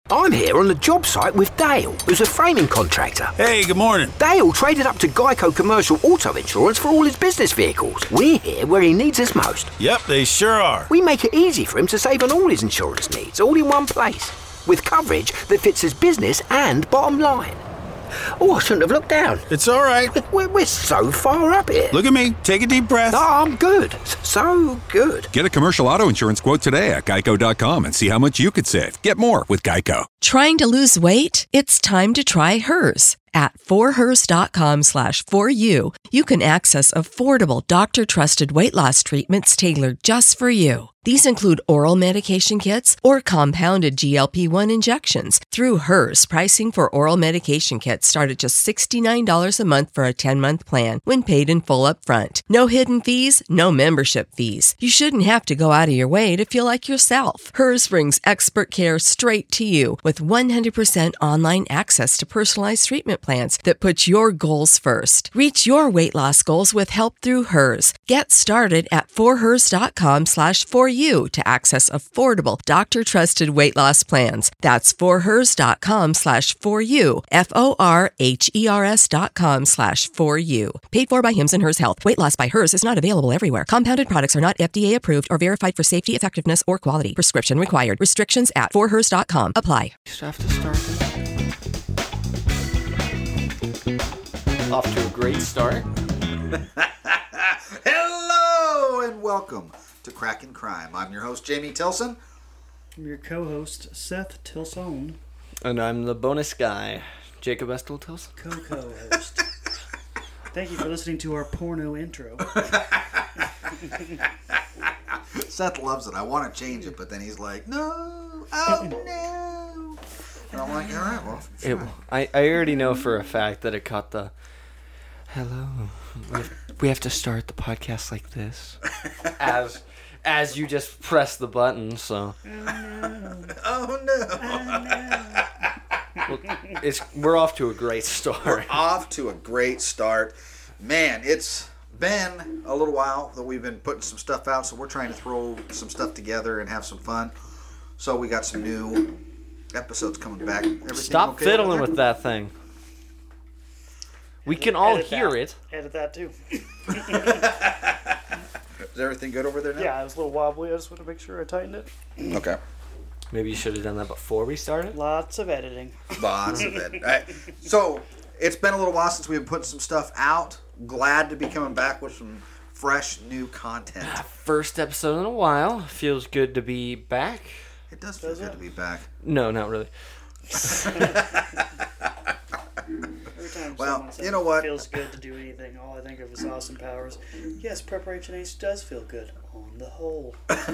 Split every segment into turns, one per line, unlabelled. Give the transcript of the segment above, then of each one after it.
I'm here on the job site with Dale, who's a framing contractor.
Hey, good morning.
Dale traded up to Geico Commercial Auto Insurance for all his business vehicles. We're here where he needs us most.
Yep, they sure are.
We make it easy for him to save on all his insurance needs, all in one place, with coverage that fits his business and bottom line. Oh, I shouldn't have looked down.
It's all right.
We're so far up here.
Look at me. Take a deep breath.
Oh, I'm good. So good.
Get a commercial auto insurance quote today at geico.com and see how much you could save. Get more with Geico.
Trying to lose weight? It's time to try Hers. At forhers.com/4u, you can access affordable doctor-trusted weight loss treatments tailored just for you. These include oral medication kits or compounded GLP-1 injections. Through Hers, pricing for oral medication kits start at just $69 a month for a 10-month plan when paid in full up front. No hidden fees, no membership fees. You shouldn't have to go out of your way to feel like yourself. Hers brings expert care straight to you with 100% online access to personalized treatment plans that put your goals first. Reach your weight loss goals with help through Hers. Get started at forhers.com/4u to access affordable, doctor-trusted weight loss plans. That's forhers.com/4u, forhers.com/4u. Paid for by Hims and Hers Health. Weight loss by Hers is not available everywhere. Compounded products are not FDA approved or verified for safety, effectiveness, or quality. Prescription required. Restrictions at forhers.com apply.
Just have to start off to a great start.
Hello and welcome to Crackin' Crime. I'm your host, Jamie Tilson.
I'm your co-host, Seth Tilson.
And I'm the bonus guy, Jacob Estel Tilson.
Co-host. Thank you for listening to our porno intro.
Seth loves it. I want to change it, but then he's like, no, oh no. And I'm like, all right, well.
I already know for a fact that it caught the, hello, we have to start the podcast like this. As you just press the button, so.
Oh no.
Well, we're off to a great start.
We're off to a great start. Man, it's been a little while that we've been putting some stuff out, so we're trying to throw some stuff together and have some fun. So we got some new episodes coming back. Everything
Stop
okay
fiddling with that thing. We can all hear it.
Edit that too.
Is everything good over there now?
Yeah, it was a little wobbly. I just wanted to make sure I tightened it.
Okay.
Maybe you should have done that before we started.
Lots of editing.
Lots of it. All right. So it's been a little while since we've been putting some stuff out. Glad to be coming back with some fresh new content.
First episode in a while. Feels good to be back.
It does feel good to be back.
No, not really.
Every time
Well,
someone says
you know what?
It feels good to do anything, all I think of is Austin Powers. Yes, Preparation Ace does feel good on the whole.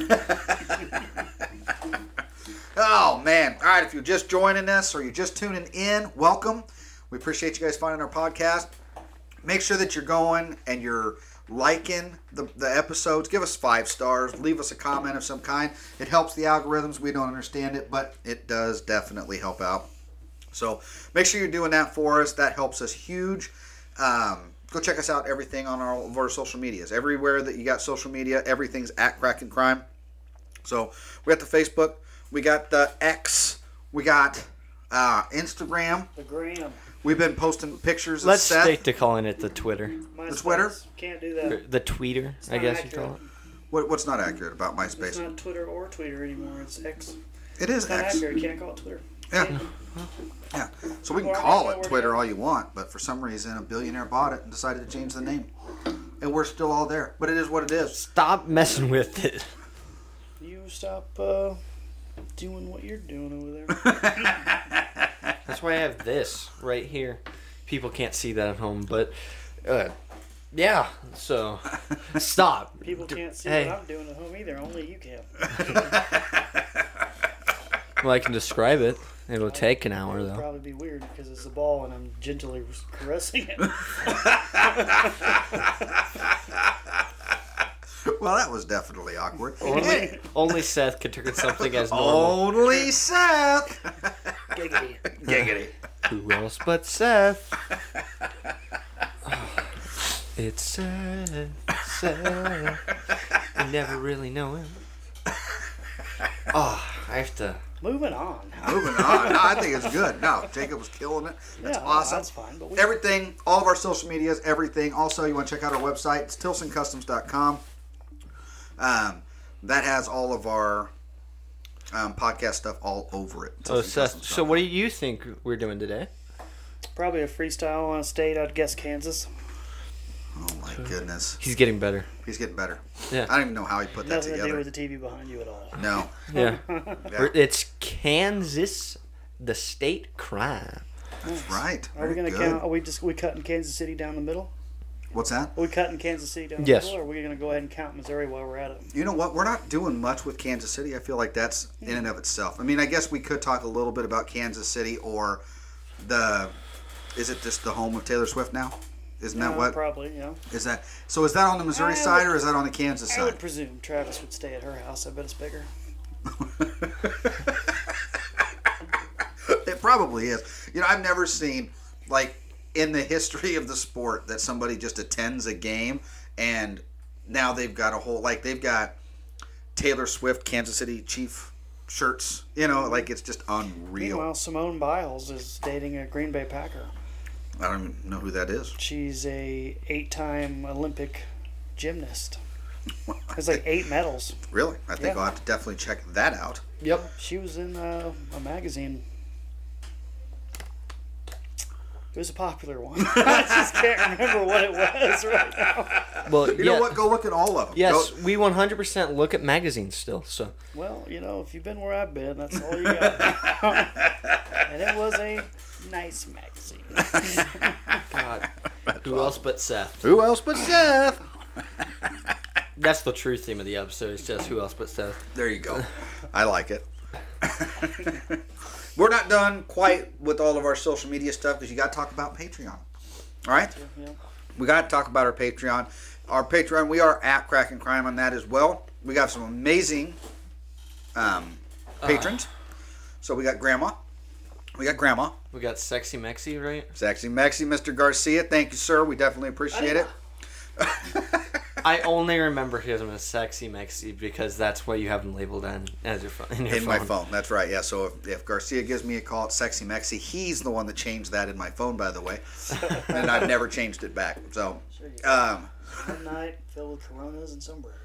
Oh, man. All right, if you're just joining us or you're just tuning in, welcome. We appreciate you guys finding our podcast. Make sure that you're going and you're liking the episodes. Give us 5 stars. Leave us a comment of some kind. It helps the algorithms. We don't understand it, but it does definitely help out. So make sure you're doing that for us. That helps us huge. Go check us out, everything on all of our social medias. Everywhere that you got social media, everything's at Crackin' Crime. So we got the Facebook. We got the X. We got Instagram.
The gram.
We've been posting pictures of
Let's
Seth.
stick to calling it the Twitter.
MySpace.
The Twitter?
Can't do that.
The tweeter, I guess you call it.
What's not accurate about
It's
MySpace?
not Twitter or Tweeter anymore. It's X.
It is
It's not
X.
accurate. You can't call it Twitter.
Yeah. Yeah. So we can
Well, I
call
know
it
we're
Twitter
doing-
all you want, but for some reason a billionaire bought it and decided to change the name. And we're still all there. But it is what it is.
Stop messing with it.
You stop doing what you're doing over there.
That's why I have this right here. People can't see that at home, but yeah. So stop.
People can't see
Hey.
what I'm doing at home either. Only you can.
Well, I can describe it. It'll take an hour
It'll
though.
probably be weird because it's a ball and I'm gently caressing it.
Well, that was definitely awkward.
Only Seth could turn something as normal.
Only Seth.
Giggity.
Giggity.
Who else but Seth? Oh, it's Seth. You never really know him. Oh, I have to
Moving on.
Moving on. No, I think it's good. No, Jacob was killing it. That's
Yeah,
awesome.
that's fine, but we-
Everything, all of our social medias, everything. Also, you want to check out our website. It's tilsoncustoms.com. That has all of our podcast stuff all over it.
Oh, Seth.
tilsoncustoms.com.
So what do you think we're doing today?
Probably a freestyle on a state. I'd guess Kansas.
Oh my goodness,
He's getting better.
he's getting better.
Yeah.
I don't even know how he put that
Nothing to do
together.
with the TV behind you at all.
No.
Yeah.
Yeah,
It's Kansas, the state crime.
that's right.
Are we
Very
going to
good.
count? Are we cutting Kansas City down the middle?
What's that?
Are we cutting Kansas City down the
Yes.
middle, or are we going to go ahead and count Missouri while we're at it?
You know what? We're not doing much with Kansas City. I feel like that's in and of itself. I mean, I guess we could talk a little bit about Kansas City or is it just the home of Taylor Swift now? Isn't that what?
Probably, yeah.
Is that so? Is that on the Missouri
I
side
would-
or is that on the Kansas
I would
side?
presume Travis would stay at her house. I bet it's bigger.
It probably is. You know, I've never seen like in the history of the sport that somebody just attends a game and now they've got a whole they've got Taylor Swift Kansas City Chief shirts. You know, like it's just unreal.
Meanwhile, Simone Biles is dating a Green Bay Packer.
I don't even know who that is.
She's a 8-time Olympic gymnast. Has like 8 medals.
Really? I think
Yeah.
I'll have to definitely check that out.
Yep.
She was in a magazine. It was a popular one. I just can't remember what it was right now.
Well,
You know what? Go look at all of them.
Yes,
Go-
we 100% look at magazines still. So
Well, you know, if you've been where I've been, that's all you got. And it was a nice magazine.
God, who else but Seth?
Who else but Seth?
That's the true theme of the episode. It's just who else but Seth.
There you go. I like it. We're not done quite with all of our social media stuff because you got to talk about Patreon. All right?
Yeah.
We got to talk about our Patreon. Our Patreon, we are at Cracking Crime on that as well. We got some amazing patrons. So we got Grandma. We got Grandma.
We got Sexy Mexi, right?
Sexy Mexi, Mr. Garcia. Thank you, sir. We definitely appreciate it.
I only remember him as Sexy Mexi because that's what you have him labeled on as your phone. In, your
In my phone, that's right. Yeah. So if Garcia gives me a call, it's Sexy Mexi. He's the one that changed that in my phone, by the way, and I've never changed it back. So,
Sure you One night filled with Coronas and sombreros.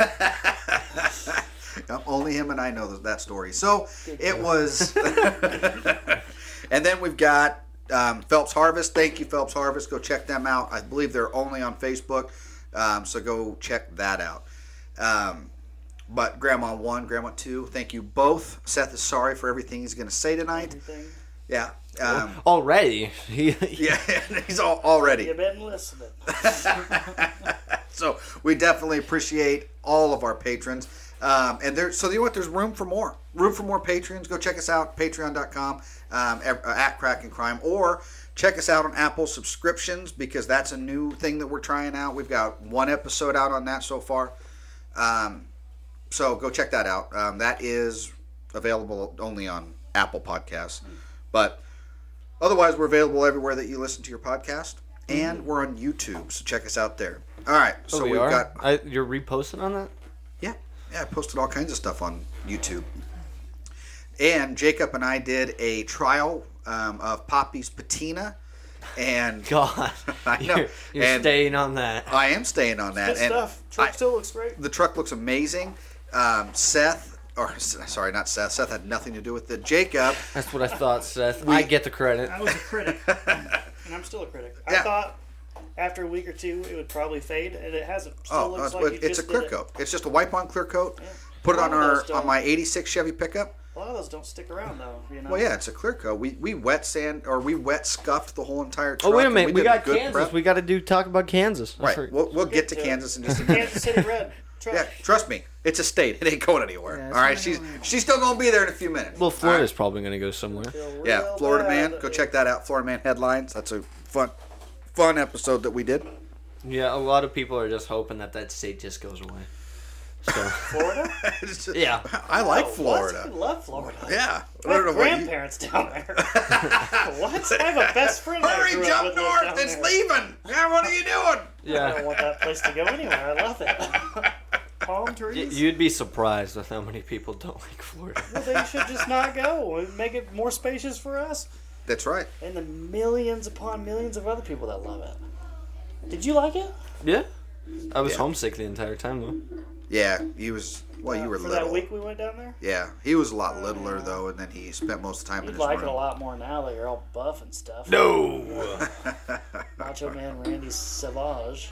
only him and I know that story. So it was, and then we've got Phelps Harvest. Thank you, Phelps Harvest. Go check them out. I believe they're only on Facebook, so go check that out. But Grandma 1, Grandma 2, thank you both. Seth is sorry for everything he's going to say tonight.
Everything.
Yeah.
Already.
Yeah, he's already.
You've been listening.
So we definitely appreciate all of our patrons. And so you know what? There's room for more. Room for more patrons. Go check us out, patreon.com, at Cracking Crime. Or check us out on Apple subscriptions because that's a new thing that we're trying out. We've got 1 episode out on that so far. So go check that out. That is available only on Apple Podcasts. But otherwise, we're available everywhere that you listen to your podcast. And we're on YouTube, so check us out there. All right, so
we
we've
are?
got...
You're reposting on that?
Yeah, I posted all kinds of stuff on YouTube. And Jacob and I did a trial of Poppy's Patina. And
God.
I know.
You're
And
staying on that.
I am staying on that.
Good
and
stuff. Truck still looks great.
the truck looks amazing. Seth had nothing to do with it. Jacob,
That's what I thought, Seth. I get the credit.
I was a critic. And I'm still a critic. I
Yeah.
thought after a week or two it would probably fade, and it hasn't. Still looks like you
it's a
just
clear
did it.
coat. It's just a wipe-on clear coat.
Yeah.
Put it
A
on
lot of those
on
don't.
my '86 Chevy pickup.
A lot of those don't stick around though. You know.
Well, yeah, it's a clear coat. We wet scuffed the whole entire truck.
Oh, wait a
and
minute. We
did a
got
good
Kansas.
prep.
We got to talk about Kansas. I
Right.
forgot.
We'll get to
to it.
Kansas in just a minute.
Kansas City Red. Trust.
Yeah, trust me, it's a state. It ain't going anywhere.
Yeah,
All
it's
right,
not going
she's still gonna be there in a few minutes.
Well, Florida's
All
probably going to go somewhere.
Feel
right. Yeah,
real
Florida
bad.
Man. Go check that out. Florida Man headlines. That's a fun episode that we did.
Yeah, a lot of people are just hoping that state just goes away. So,
Florida.
It's just-
yeah.
I like
Oh,
Florida.
What? I love Florida.
Yeah.
I have grandparents down there. What? I have a best friend. I
Hurry,
grew up
jump
with
north!
down
It's
there.
leaving. Yeah, what are you doing?
I don't
Yeah.
want that place to go anywhere. I love it. palm trees.
You'd be surprised with how many people don't like Florida.
Well, they should just not go and make it more spacious for us.
That's right.
And the millions upon millions of other people that love it. Did you like it?
Yeah. I was
Yeah.
homesick the entire time, though.
Yeah, he was. Well, you were
for
little.
that week we went down there?
Yeah, he was a lot littler though, and then he spent most of the time in
You'd
his
like
room.
it a lot more now that you're all buff and stuff.
No!
Macho Man Randy Savage.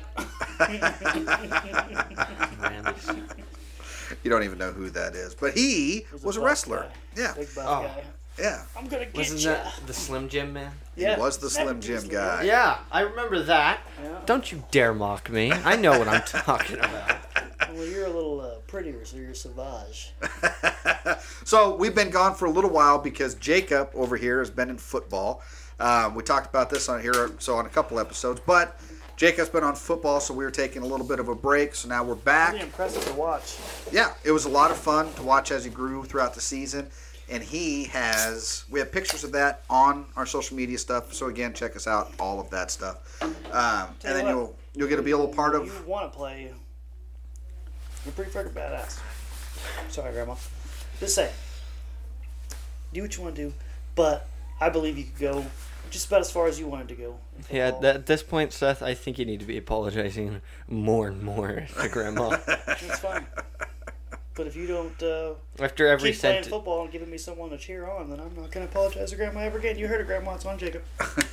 Randy's.
You don't even know who that is, but he was a
buff
wrestler.
guy.
Yeah,
Big buff
Oh.
guy.
yeah.
I'm gonna get
Wasn't
ya.
that the Slim Jim man?
Yeah.
He was the Slim Jim
70s,
guy.
Yeah, I remember that.
Yeah.
Don't you dare mock me. I know what I'm talking about.
Well, you're a little prettier, so you're Savage.
So we've been gone for a little while because Jacob over here has been in football. We talked about this on here, on a couple episodes, but Jacob's been on football, so we were taking a little bit of a break. So now we're back.
Pretty impressive to watch.
Yeah, it was a lot of fun to watch as he grew throughout the season. And we have pictures of that on our social media stuff. So again, check us out, all of that stuff. And then
what,
you'll get to be a little part of.
You want to play. You're pretty freaking badass. Sorry, Grandma. Just saying. Do what you want to do, but I believe you could go just about as far as you wanted to go. in
Yeah,
football.
at this point, Seth, I think you need to be apologizing more and more to Grandma.
That's fine. But if you don't
After every
keep playing
sentence.
football and giving me someone to cheer on, then I'm not going to apologize to Grandma ever again. You heard it, Grandma. It's on Jacob.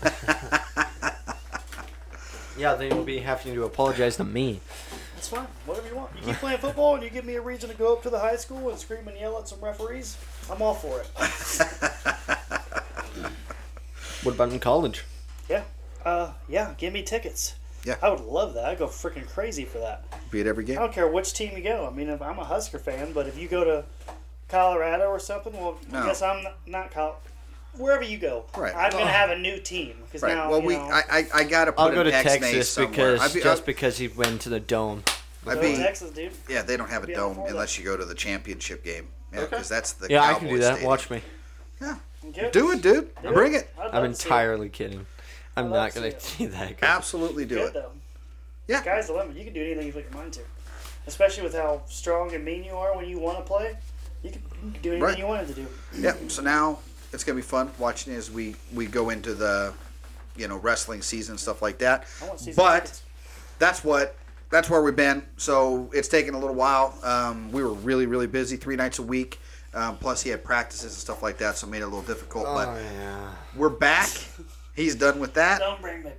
Yeah, then you'll be having to apologize to me.
That's fine. Whatever you want. You keep playing football and you give me a reason to go up to the high school and scream and yell at some referees, I'm all for it.
What about in college?
Yeah, give me tickets.
Yeah.
I would love that. I'd go freaking crazy for that.
Be at every
I
game.
don't care which team you go. I mean, if I'm a Husker fan, but if you go to Colorado or something, well,
No.
I guess I'm not wherever you go.
Right.
I'm going to have a new team. Because
Right.
now,
Well,
you know,
I got to put
I'll
an
go to
X-nay
Texas
somewhere.
because he went to the Dome.
I'd
go
be,
to Texas, dude.
yeah, they don't have a
Be all
dome
for that.
unless you go to the championship game. Yeah, because that's the
Yeah, I
Cowboys
can do that.
stadium.
Watch me.
Yeah.
Okay.
Do it, dude. Bring it.
I'd love
I'm
to see it.
entirely kidding. I'm
I'd
not
love to
going to
see
see that. Good.
Absolutely do
Good,
it.
though.
Yeah.
Sky's the limit. You can do anything you put your mind to. Especially with how strong and mean you are when you want to play. You can do anything
Right.
you wanted to do.
Yeah. So now it's gonna be fun watching as we go into the, wrestling season and stuff like that.
I want to see some
But
tickets.
that's where we've been. So it's taken a little while. We were really, really busy 3 nights a week. Plus he had practices and stuff like that, so it made it a little difficult.
Oh,
But
yeah.
we're back. He's done with that.
Don't bring me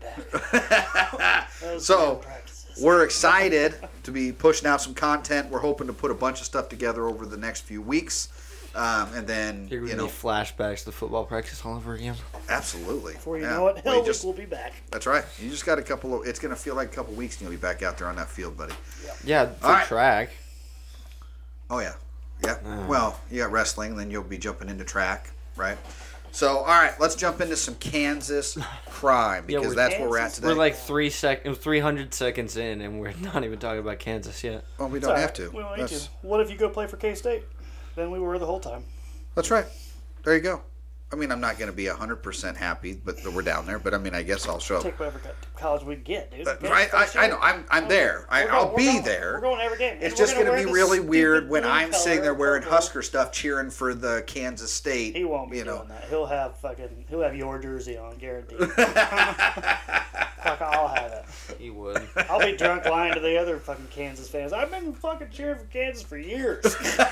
back. Those
So,
damn practices.
We're excited to be pushing out some content. We're hoping to put a bunch of stuff together over the next few weeks. And then,
You're going to be flashbacks to football practice all over again.
absolutely.
Before you
Yeah.
know it,
Well,
Hell
you
Week will be back.
That's right. You just got it's going to feel like a couple weeks and you'll be back out there on that field, buddy.
Yeah, for
All right.
track.
Oh, yeah. Yeah. Well, you got wrestling, then you'll be jumping into track, right? So, all right, let's jump into some Kansas crime because
we're-
that's where we're at today.
We're like 300 seconds in, and we're not even talking about Kansas yet.
well, we
It's
don't
all
have
right.
to.
We don't need
That's,
to. What if you go play for K-State? Then we were the whole time.
that's right. There you go. I mean, I'm not going to be 100% happy, but we're down there. But I mean, I guess I'll show.
Take whatever college we can get, dude. Okay?
I know. I'm there. I'll be there.
We're going every game.
It's
And
just
we're
going to
gonna
be
wear the
really weird
stupid
when
blue
I'm sitting
color
there wearing
purple.
Husker stuff, cheering for the Kansas State.
He won't be
you know.
doing that. He'll have your jersey on, guaranteed. Fuck, I'll have it.
He would.
I'll be drunk lying to the other fucking Kansas fans. I've been fucking cheering for Kansas for years.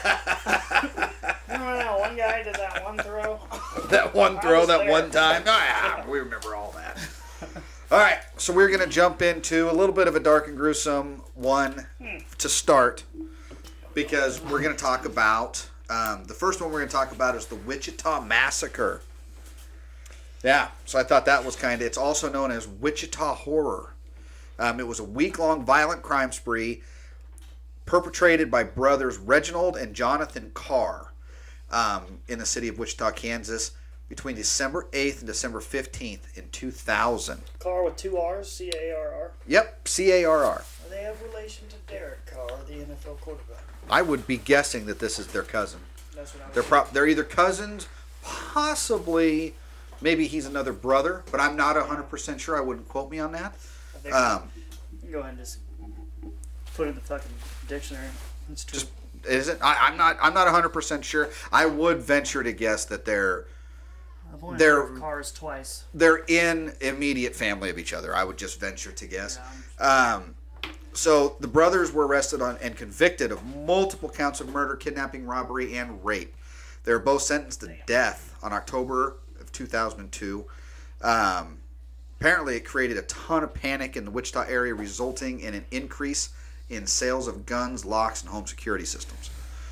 Remember that one guy did that one throw?
That one
I
throw,
was
that
there.
one time. Oh, yeah, we remember all that. All right, so we're going to jump into a little bit of a dark and gruesome one to start because we're going to talk about the first one we're going to talk about is the Wichita Massacre. Yeah, so I thought that was it's also known as Wichita Horror. It was a week-long violent crime spree perpetrated by brothers Reginald and Jonathan Carr in the city of Wichita, Kansas, between December 8th and December 15th in 2000.
Carr with 2 R's, C-A-R-R.
Yep, C-A-R-R.
They have relation to Derek Carr, the NFL quarterback.
I would be guessing that this is their cousin.
That's what I was
They're either cousins, possibly, maybe he's another brother, but I'm not 100% sure. I wouldn't quote me on that.
I think
Um,
you can go ahead and just put it in the fucking dictionary. That's true.
Is it? I'm not 100% sure. I would venture to guess that they're
I've only
they're-
drove cars twice.
they're in immediate family of each other. I would just venture to guess.
Yeah,
So the brothers were arrested on and convicted of multiple counts of murder, kidnapping, robbery, and rape. They were both sentenced to death on October of 2002. Apparently, it created a ton of panic in the Wichita area, resulting in an increase in sales of guns, locks, and home security systems.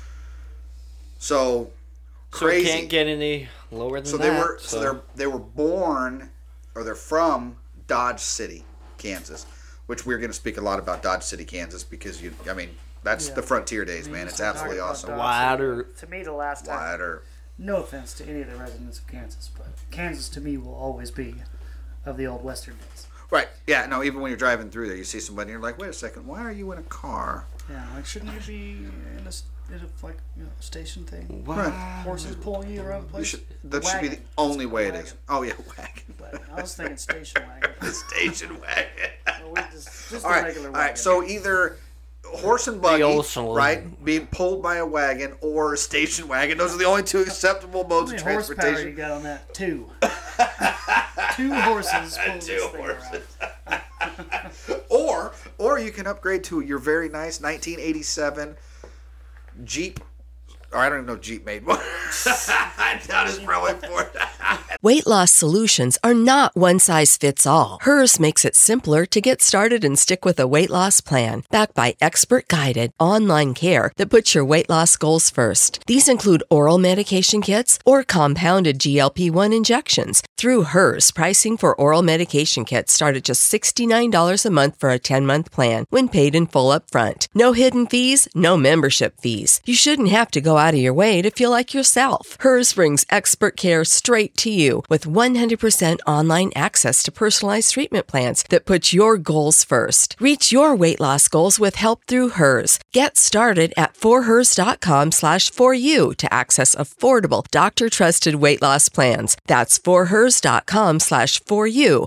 So crazy.
So it can't get any lower than
So
that.
they were born, or they're from Dodge City, Kansas, which we're going to speak a lot about Dodge City, Kansas, because that's the frontier days, man. It's absolutely awesome.
Wider.
To me, the last time.
Wider.
No offense to any of the residents of Kansas, but Kansas to me will always be of the old Western days.
Right. Yeah. No. Even when you're driving through there, you see somebody, and you're like, "Wait a second. Why are you in a car?"
Yeah, like shouldn't you be in a station thing?
Wow.
Horses pulling you around the place.
That should be the
Wagon.
only way it
Wagon.
is. Oh yeah, wagon.
But I was thinking station wagon.
Station wagon.
Well, just
All
a
right.
regular
All
wagon.
right. So either horse and buggy,
old saloon.
right, being pulled by a wagon, or a station wagon. Those are the only two acceptable modes
how
of
many horsepower you
transportation.
got on that? 2. 2 horses pulling this thing
horses.
around.
Or you can upgrade to your very nice 1987 Jeep. Or I don't even know if Jeep made one. I doubt it's probably for that.
Weight loss solutions are not one size fits all. Hers makes it simpler to get started and stick with a weight loss plan, backed by expert-guided online care that puts your weight loss goals first. These include oral medication kits or compounded GLP-1 injections. Through Hers, pricing for oral medication kits start at just $69 a month for a 10-month plan when paid in full upfront. No hidden fees, no membership fees. You shouldn't have to go out of your way to feel like yourself. Hers brings expert care straight to you with 100% online access to personalized treatment plans that put your goals first. Reach your weight loss goals with help through Hers. Get started at forhers.com/4u to access affordable, doctor-trusted weight loss plans. That's forhers.com/4u,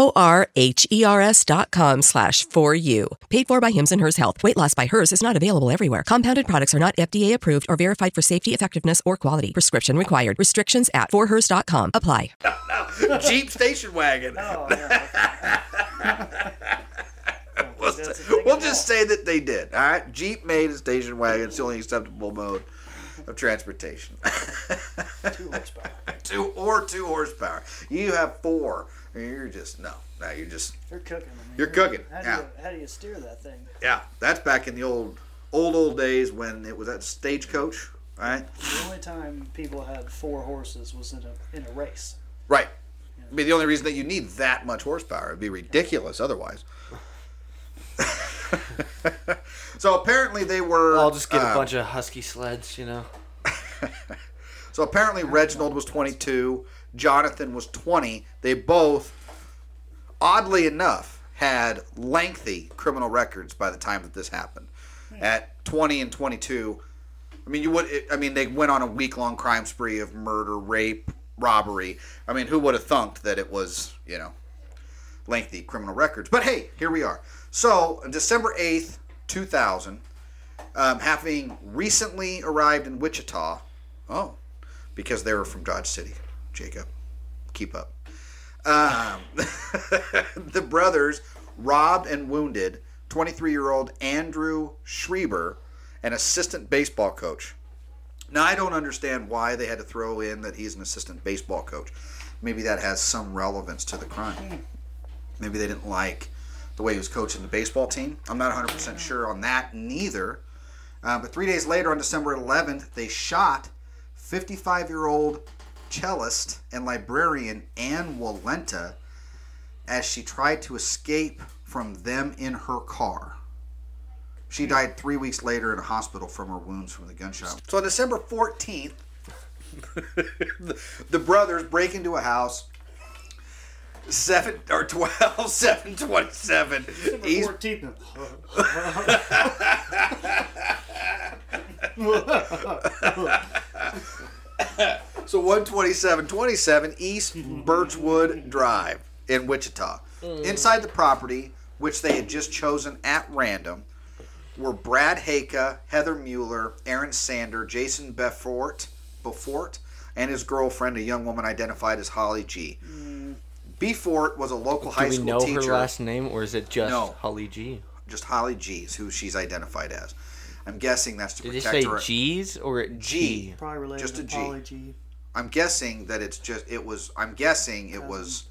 forhers.com/4u. Paid for by Hims and Hers Health. Weight loss by Hers is not available everywhere. Compounded products are not FDA approved or verified for safety, effectiveness, or quality. Prescription required. Restrictions at forhers.com apply.
Jeep station wagon.
Oh, yeah.
We'll just say that they did. All right, Jeep made a station wagon. It's the only acceptable mode of transportation.
2 horsepower.
2 horsepower. You have 4. And you're just you're just
You're cooking. I mean,
You're cooking,
How do you steer that thing?
yeah. That's back in the old days when it was at Stagecoach, right?
The only time people had 4 horses was in a race.
Right. I mean, the only reason that you need that much horsepower, it'd be ridiculous otherwise. So apparently they were.
I'll just get a bunch of husky sleds,
So apparently Reginald was 22, Jonathan was 20. They both, oddly enough, had lengthy criminal records by the time that this happened. At 20 and 22, they went on a week-long crime spree of murder, rape, robbery. I mean, who would have thunk that it was, lengthy criminal records? But hey, here we are. So, December 8th, 2000, having recently arrived in Wichita, because they were from Dodge City, Jacob, keep up. The brothers robbed and wounded 23-year-old Andrew Schreiber, an assistant baseball coach. Now, I don't understand why they had to throw in that he's an assistant baseball coach. Maybe that has some relevance to the crime. Maybe they didn't like the way he was coaching the baseball team. I'm not 100% sure on that neither. But 3 days later, on December 11th, they shot 55-year-old cellist and librarian Ann Walenta as she tried to escape from them in her car. She died 3 weeks later in a hospital from her wounds from the gunshot. So on December 14th, the brothers break into a house. 727 East.
14th.
So 127 East Birchwood Drive in Wichita. Inside the property, which they had just chosen at random, were Brad Haka, Heather Mueller, Aaron Sander, Jason Beaufort, and his girlfriend, a young woman identified as Holly G. Beaufort was a local high
Do we
school
know
teacher.
her last name, or is it just
No.
Holly G?
Just Holly G is who she's identified as. I'm guessing that's to
Did you
protect
say
her.
G's or
G.
G?
Probably related
Just
to
a G.
Polly G.
I'm guessing that it's just I'm guessing it was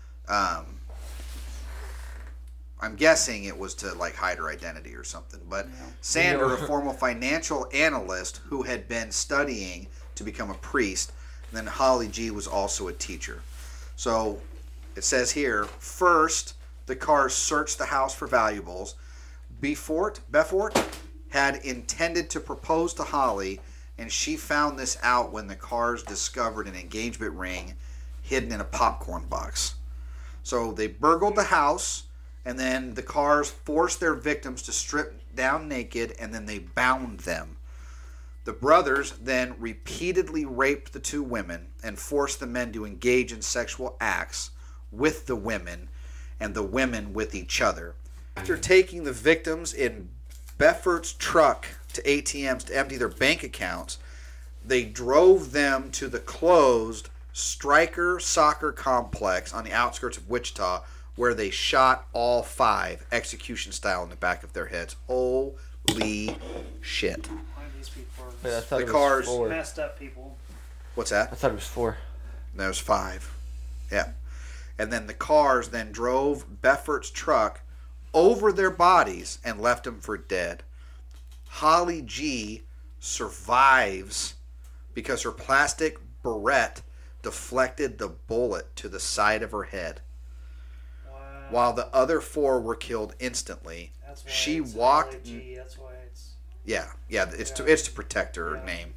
to like hide her identity or something. But Sander, a former financial analyst who had been studying to become a priest, and then Holly G was also a teacher. So it says here, first the cars searched the house for valuables. Beaufort had intended to propose to Holly, and she found this out when the cars discovered an engagement ring hidden in a popcorn box. So they burgled the house, and then the cars forced their victims to strip down naked, and then they bound them. The brothers then repeatedly raped the two women and forced the men to engage in sexual acts with the women and the women with each other. After taking the victims in Beaufort's truck to ATMs to empty their bank accounts, they drove them to the closed Stryker Soccer Complex on the outskirts of Wichita, where they shot all 5 execution style in the back of their heads. Holy shit.
Why are these people are
Wait, I thought
The
it was
cars-
4.
messed up people?
What's
I
that?
thought it was 4.
That was 5. Yeah. And then the cars then drove Beaufort's truck over their bodies and left them for dead. Holly G survives because her plastic barrette deflected the bullet to the side of her head.
Wow.
While the other 4 were killed instantly.
That's why
She
it's
walked.
Holly G. That's why it's.
Yeah, it's
Yeah.
to protect her
Yeah.
name.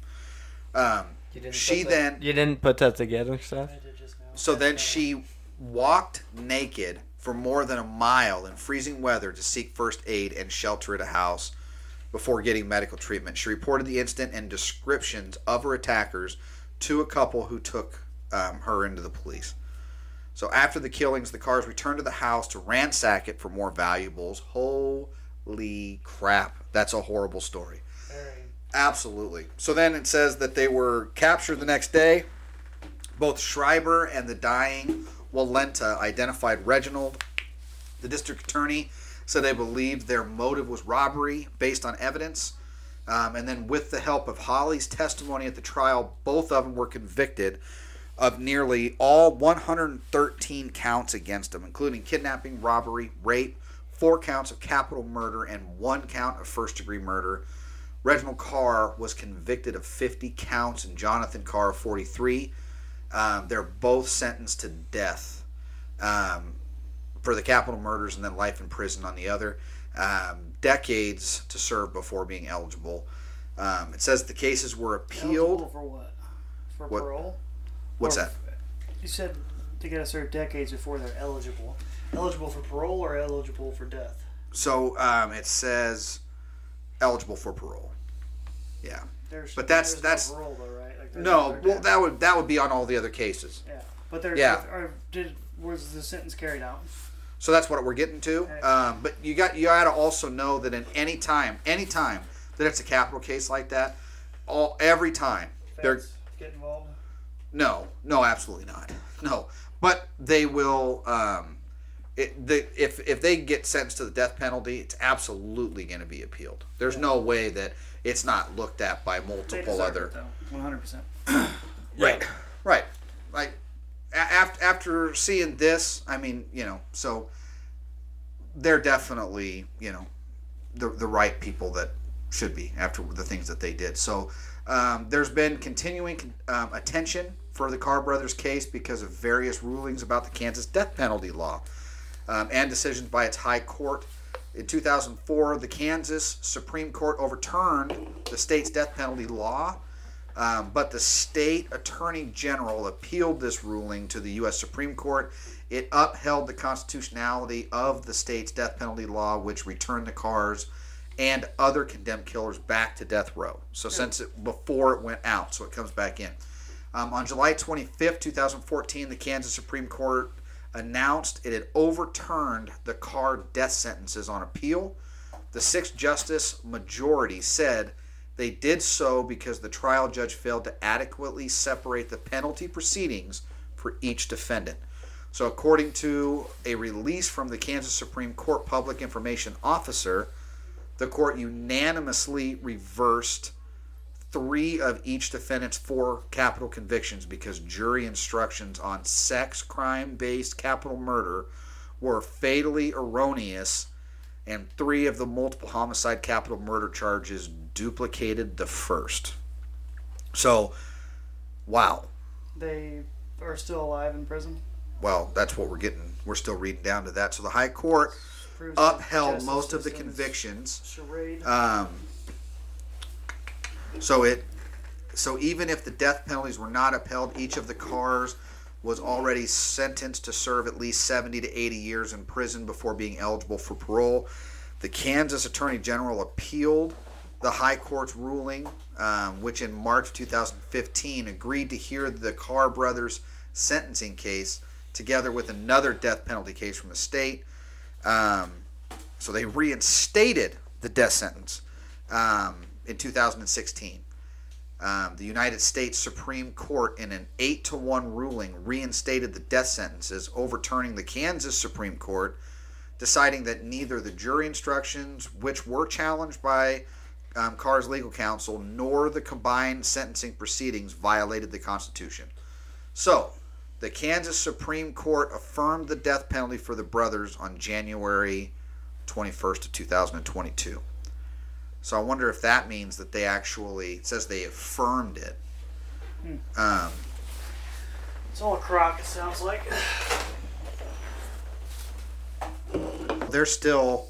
You
Then
didn't put that together, Seth?
I did just now.
So then she walked naked for more than a mile in freezing weather to seek first aid and shelter at a house before getting medical treatment. She reported the incident and descriptions of her attackers to a couple who took her into the police. So after the killings, the cars returned to the house to ransack it for more valuables. Holy crap. That's a horrible story.
Very.
Absolutely. So then it says that they were captured the next day. Both Schreiber and the dying Walenta identified Reginald. The district attorney said they believed their motive was robbery based on evidence. And then with the help of Holly's testimony at the trial, both of them were convicted of nearly all 113 counts against them, including kidnapping, robbery, rape, 4 counts of capital murder, and 1 count of first-degree murder. Reginald Carr was convicted of 50 counts and Jonathan Carr of 43. They're both sentenced to death for the capital murders and then life in prison on the other. Decades to serve before being eligible. It says the cases were appealed.
Eligible for what? For
What?
parole?
What's
Or-
that?
You said they gotta serve decades before they're eligible. Eligible for parole or eligible for death?
So it says eligible for parole. Yeah.
There's,
But that's-
there's
that's-
no parole though, right? Like there's
No,
their
well
death.
that would be on all the other cases.
Yeah, but there's
Yeah.
was the sentence carried out?
So that's what we're getting to.
Okay.
But you got to also know that in any time that it's a capital case like that, every time they're
Feds get involved.
no, absolutely not, no. But they will. If they get sentenced to the death penalty, it's absolutely going to be appealed. There's no way that it's not looked at by
They
multiple
deserve
other.
it though, 100%.
Right. Like after seeing this, I mean, so they're definitely, the right people that should be after the things that they did. So there's been continuing attention for the Carr brothers case because of various rulings about the Kansas death penalty law and decisions by its high court. In 2004, the Kansas Supreme Court overturned the state's death penalty law. But the state attorney general appealed this ruling to the U.S. Supreme Court. It upheld the constitutionality of the state's death penalty law, which returned the Carrs and other condemned killers back to death row. So before it went out, so it comes back in. On July 25th, 2014, the Kansas Supreme Court announced it had overturned the Carr death sentences on appeal. The 6-justice majority said they did so because the trial judge failed to adequately separate the penalty proceedings for each defendant. So according to a release from the Kansas Supreme Court Public Information Officer, the court unanimously reversed 3 of each defendant's 4 capital convictions because jury instructions on sex crime-based capital murder were fatally erroneous, and 3 of the multiple homicide capital murder charges duplicated the first. So, wow.
They are still alive in prison.
Well, that's what we're getting. We're still reading down to that. So the High Court
Proves
upheld
justice
most of the
system is
convictions.
Charade.
So even if the death penalties were not upheld, each of the Carrs was already sentenced to serve at least 70 to 80 years in prison before being eligible for parole. The Kansas Attorney General appealed the High Court's ruling, which in March 2015 agreed to hear the Carr brothers' sentencing case together with another death penalty case from the state. So they reinstated the death sentence in 2016. The United States Supreme Court, in an 8-1 ruling, reinstated the death sentences, overturning the Kansas Supreme Court, deciding that neither the jury instructions, which were challenged by Carr's legal counsel, nor the combined sentencing proceedings violated the Constitution. So, the Kansas Supreme Court affirmed the death penalty for the brothers on January 21st of 2022. So I wonder if that means that they actually, it says they affirmed it.
It's all a crock, it sounds like.
They're still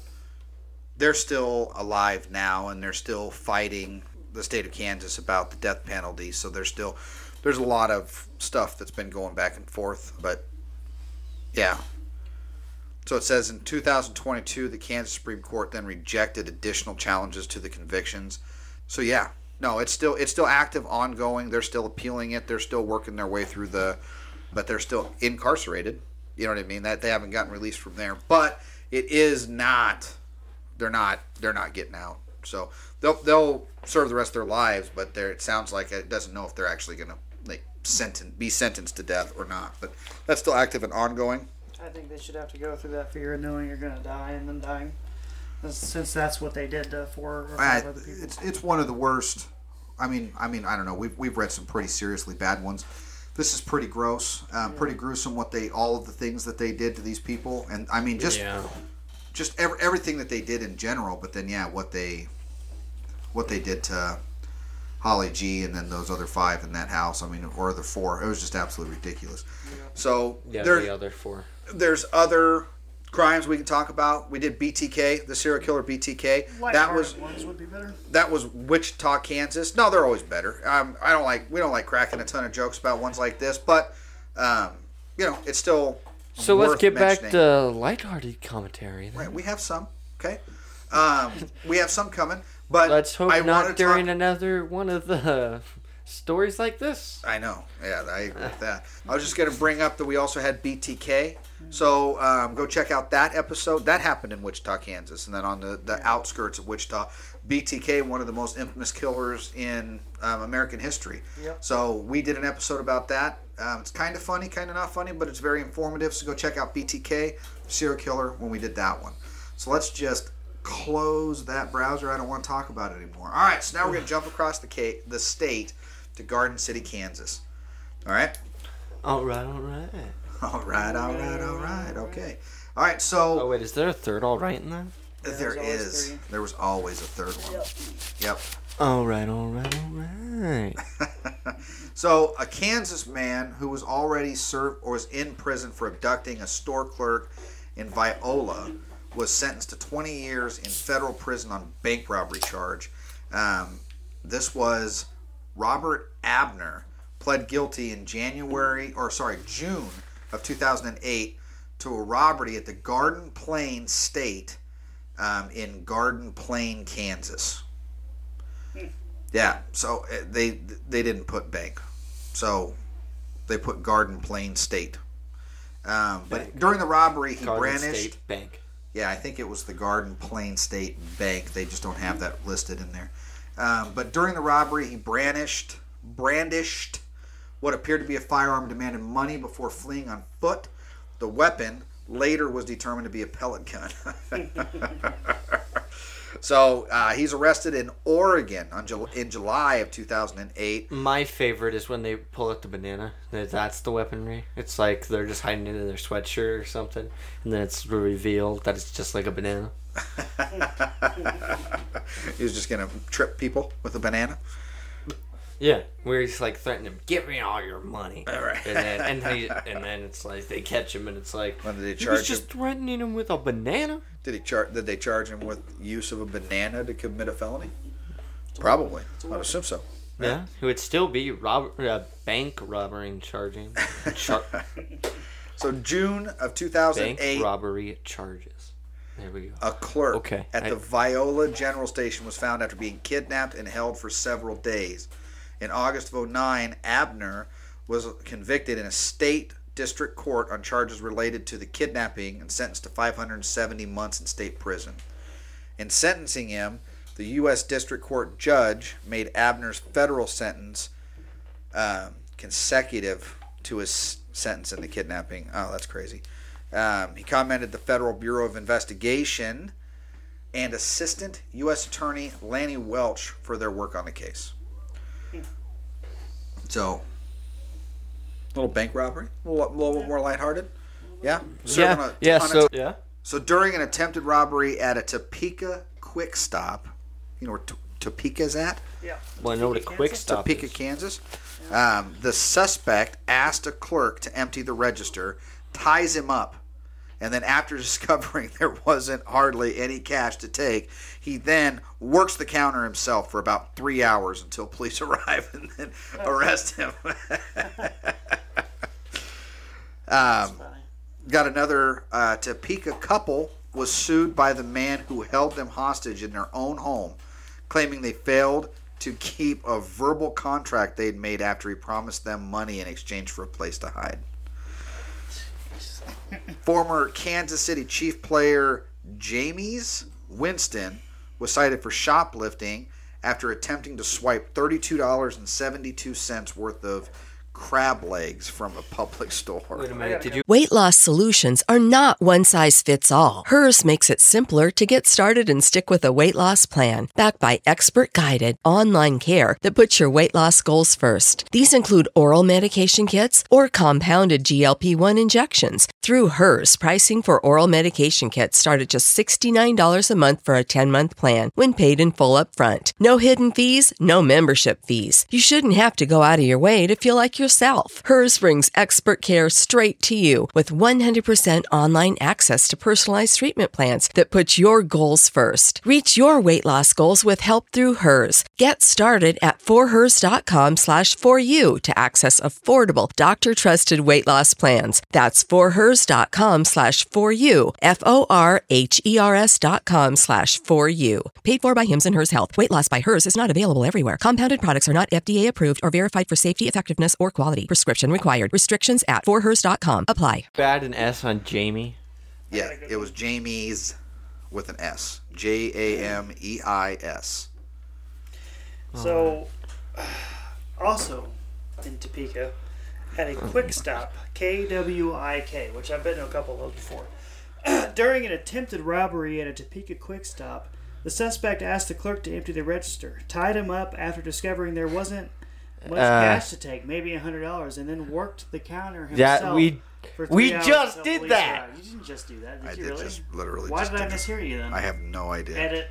alive now, and they're still fighting the state of Kansas about the death penalty. So there's a lot of stuff that's been going back and forth. But yeah. So it says in 2022, the Kansas Supreme Court then rejected additional challenges to the convictions. So yeah, no, it's still active, ongoing. They're still appealing it. They're still working their way through but they're still incarcerated. You know what I mean? That they haven't gotten released from there. But it is not. They're not getting out. So they'll serve the rest of their lives. But it sounds like it doesn't know if they're actually going to be sentenced to death or not. But that's still active and ongoing.
I think they should have to go through that fear of knowing you're going to die and then dying. Since that's what they did to 4 or 5 other people.
It's one of the worst. I mean, I don't know. We've read some pretty seriously bad ones. This is pretty gross, pretty gruesome. All of the things that they did to these people, and I mean, just everything that they did in general. But then, what they did to Holly G and then those other 5 in that house. I mean, or the 4. It was just absolutely ridiculous. Yeah. So
the other 4.
There's other crimes we can talk about. We did BTK, the serial killer BTK.
Ones would be better.
That was Wichita, Kansas. No, they're always better. We don't like cracking a ton of jokes about ones like this, but it's still.
So
worth
let's get
mentioning.
back to lighthearted commentary. Then.
Right, we have some. Okay, we have some coming, but
let's hope not during another one of the stories like this.
I know. Yeah, I agree with that. I was just going to bring up that we also had BTK. So go check out that episode. That happened in Wichita, Kansas, and then on the outskirts of Wichita. BTK, one of the most infamous killers in American history.
Yep.
So we did an episode about that. It's kind of funny, kind of not funny, but it's very informative. So go check out BTK, serial killer, when we did that one. So let's just close that browser. I don't want to talk about it anymore. All right, so now we're going to jump across the state to Garden City, Kansas. All right?
All right.
All right. Okay. All right, so...
Oh, wait, is there a third all right in that?
There is.
3.
There was always a third one. Yep.
All right.
So, a Kansas man who was already served or was in prison for abducting a store clerk in Viola was sentenced to 20 years in federal prison on bank robbery charge. This was Robert Abner, pled guilty in June of 2008 to a robbery at the Garden Plain State in Garden Plain, Kansas. Yeah, so they didn't put bank, so they put Garden Plain State. But during the robbery, he
Garden
brandished.
State Bank.
Yeah, I think it was the Garden Plain State Bank. They just don't have that listed in there. But during the robbery, he brandished what appeared to be a firearm, demanded money before fleeing on foot. The weapon later was determined to be a pellet gun. So he's arrested in Oregon in July of 2008.
My favorite is when they pull out the banana. That's the weaponry. It's like they're just hiding it in their sweatshirt or something, and then it's revealed that it's just like a banana.
He was just going to trip people with a banana.
Yeah, where he's like threatening him, "Give me all your money."
All right.
And then it's like they catch him, and it's like,
When did they
he
charge
was just
him?
threatening him with a banana.
Did they charge him with use of a banana to commit a felony? Probably. I'd assume so.
Yeah, it would still be bank robbery charging.
So June of 2008.
Bank robbery charges. There we go.
A clerk
Okay,
at the Viola General Station was found after being kidnapped and held for several days. In August of 2009, Abner was convicted in a state district court on charges related to the kidnapping and sentenced to 570 months in state prison. In sentencing him, the U.S. District Court judge made Abner's federal sentence consecutive to his sentence in the kidnapping. Oh, that's crazy. He commended the Federal Bureau of Investigation and Assistant U.S. Attorney Lanny Welch for their work on the case. So, little bank robbery, a little more lighthearted. Yeah? So during an attempted robbery at a Topeka Quick Stop, you know where Topeka's at?
Yeah.
Well, I know what a quick stop
Topeka,
is.
Kansas. The suspect asked a clerk to empty the register, ties him up, and then after discovering there wasn't hardly any cash to take, he then works the counter himself for about 3 hours until police arrive and then arrest him. Got another Topeka couple was sued by the man who held them hostage in their own home, claiming they failed to keep a verbal contract they'd made after he promised them money in exchange for a place to hide. Former Kansas City Chief player Jameis Winston was cited for shoplifting after attempting to swipe $32.72 worth of crab legs from a public store.
Wait a minute, did you?
Weight loss solutions are not one size fits all. Hers makes it simpler to get started and stick with a weight loss plan backed by expert-guided online care that puts your weight loss goals first. These include oral medication kits or compounded GLP-1 injections. Through Hers, pricing for oral medication kits start at just $69 a month for a 10-month plan when paid in full upfront. No hidden fees, no membership fees. You shouldn't have to go out of your way to feel like yourself. Hers brings expert care straight to you with 100% online access to personalized treatment plans that put your goals first. Reach your weight loss goals with help through Hers. Get started at forhers.com/4u to access affordable, doctor-trusted weight loss plans. That's forhers.com/4u, forhers.com/4u. Paid for by Hims and Hers Health. Weight loss by Hers is not available everywhere. Compounded products are not FDA approved or verified for safety, effectiveness, or quality. Prescription required. Restrictions at forhers.com apply.
Add an S on Jamie.
Yeah, it was Jameis with an S. Jameis.
So, also in Topeka, had a quick stop, KWIK, which I've been to a couple of those before. During an attempted robbery at a Topeka quick stop, the suspect asked the clerk to empty the register, tied him up after discovering there wasn't much cash to take, maybe $100, and then worked the counter himself. For 3 hours
just
until
did
police
that.
arrived. You didn't just do that, did
I
you
did
really?
just literally
Why
just
did I
did it.
mishear you then?
I have no idea.
Edit.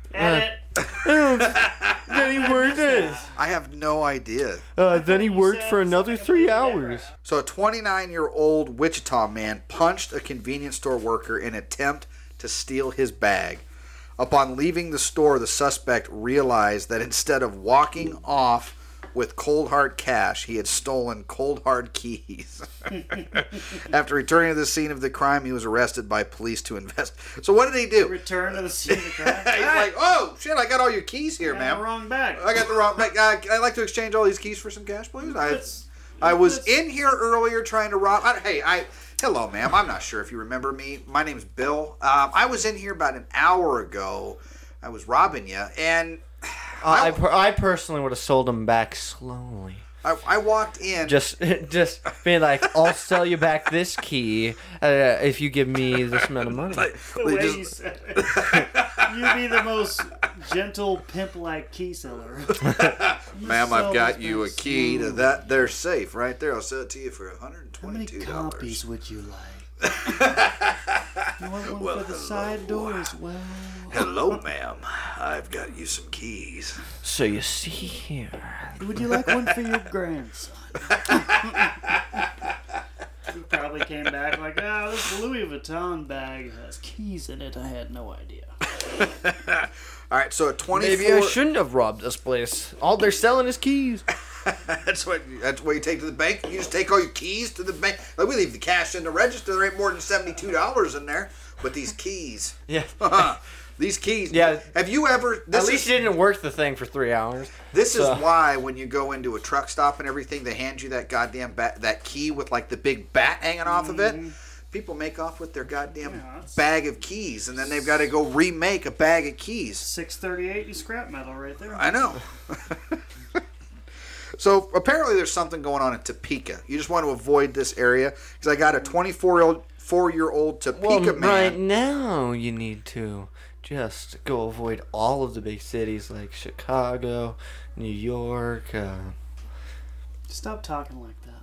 Then he worked this.
I have no idea.
Then he worked for another 3 hours.
So a 29-year-old Wichita man punched a convenience store worker in an attempt to steal his bag. Upon leaving the store, the suspect realized that instead of walking off with cold hard cash, he had stolen cold hard keys. After returning to the scene of the crime, he was arrested by police to investigate. So what did he do?
Return to the scene of the crime.
He's like, oh shit, I got all your keys here, ma'am.
Wrong bag.
I got the wrong bag. I'd like to exchange all these keys for some cash, please. I was in here earlier trying to rob. Hello, ma'am. I'm not sure if you remember me. My name's Bill. I was in here about an hour ago. I was robbing you, and
I personally would have sold them back slowly.
I walked in.
Just being like, I'll sell you back this key if you give me this amount of money.
The way you said it. You be the most gentle, pimp-like key seller.
Ma'am,
sell
I've got
this
you a
thing
key to
smooth.
that there safe right there. I'll sell it to you for
How many
$122.
copies would you like? You want one for the side door as well?
Hello, ma'am. I've got you some keys.
So you see here.
Would you like one for your grandson? He probably came back like, this Louis Vuitton bag has keys in it. I had no idea.
All right, so at 24.
Maybe I shouldn't have robbed this place. All they're selling is keys.
That's what you take to the bank. You just take all your keys to the bank. Like, we leave the cash in the register. There ain't more than $72 in there. But these keys.
Yeah.
These keys.
Yeah.
Have you ever?
At least you didn't work the thing for 3 hours.
This is why when you go into a truck stop and everything, they hand you that goddamn that key with like the big bat hanging off of it. People make off with their goddamn bag of keys, and then they've got to go remake a bag of keys.
638, you scrap metal right there.
I know. So apparently there's something going on in Topeka. You just want to avoid this area because I got a 24-year-old Topeka man.
Right now you need to just go avoid all of the big cities like Chicago, New York.
Stop talking like that.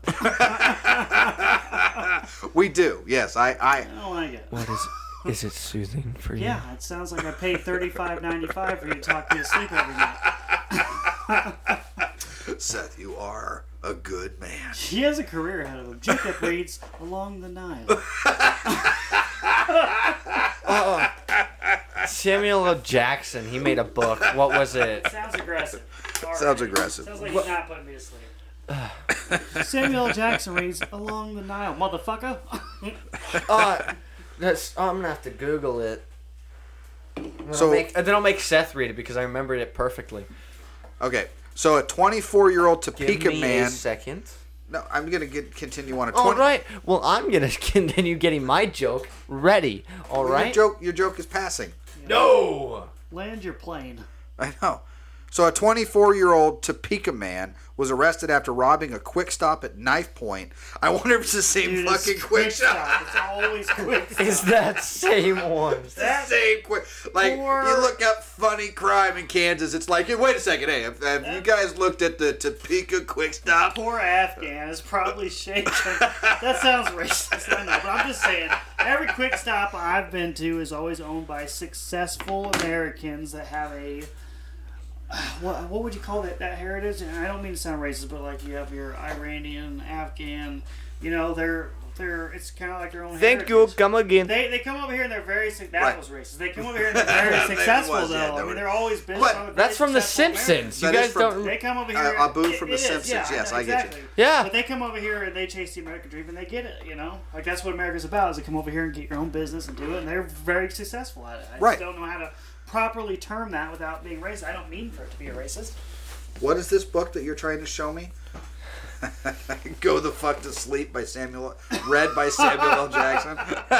We do, yes. I
don't like it.
What is it soothing for you?
Yeah, it sounds like I paid $35.95 for you to talk me to sleep every night.
Seth, you are a good man.
He has a career ahead of him. Jacob reads Along the Nile.
Samuel L. Jackson, he made a book. What was it?
Sounds aggressive. Sorry.
Sounds aggressive.
Sounds like he's not putting me to sleep. Samuel L. Jackson reads Along the Nile, motherfucker.
I'm gonna have to Google it.
So
Then I'll make Seth read it because I remembered it perfectly.
okay, so a 24-year-old
Give
Topeka
me
man.
a second.
No, I'm gonna continue on a 20.
All right. Well, I'm gonna continue getting my joke ready. All right.
Your joke is passing.
No.
Land your plane.
I know. So a 24-year-old Topeka man was arrested after robbing a Quick Stop at Knife Point. I wonder if it's the same
Dude,
fucking
it's
Quick Stop.
It's always Quick Stop.
Is that same one?
That same quick, like
Poor-
you look up funny crime in Kansas. It's like, hey, wait a second, hey, have you guys looked at the Topeka Quick Stop?
Poor Afghan is probably shaking. That sounds racist, I know, but I'm just saying. Every Quick Stop I've been to is always owned by successful Americans that have a what would you call that heritage? And I don't mean to sound racist, but like you have your Iranian, Afghan, they're it's kind of like their own
Thank you.
heritage.
Come again.
They come over here and they're very that
Right.
was racist. They come over here and they're very successful
was, yeah,
though.
they
I
were-
mean, they're always been.
But
some of
That's from The
successful Americans.
Simpsons. You
That is
guys
from-
don't.
They come over here.
Abu from The
it is,
Simpsons.
yeah,
Yes,
know,
I get you.
exactly.
Yeah.
But they come over here and they chase the American dream and they get it. Like that's what America's about. Is to come over here and get your own business and do it. And they're very successful at it. I
Right.
just don't know how to properly term that without being racist. I don't mean for it to be a racist.
What is this book that you're trying to show me? Go the fuck to sleep by read by Samuel L. Jackson.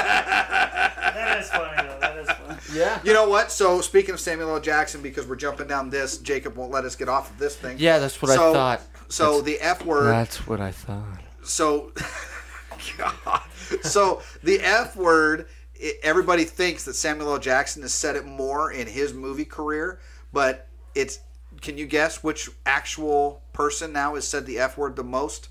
That is funny though. That is funny.
Yeah.
You know what? So speaking of Samuel L. Jackson, because we're jumping down this, Jacob won't let us get off of this thing.
Yeah, that's what I thought.
So the F word.
That's what I thought.
So, God. So the F word. Everybody thinks that Samuel L. Jackson has said it more in his movie career, but it's. Can you guess which actual person now has said the F word the most?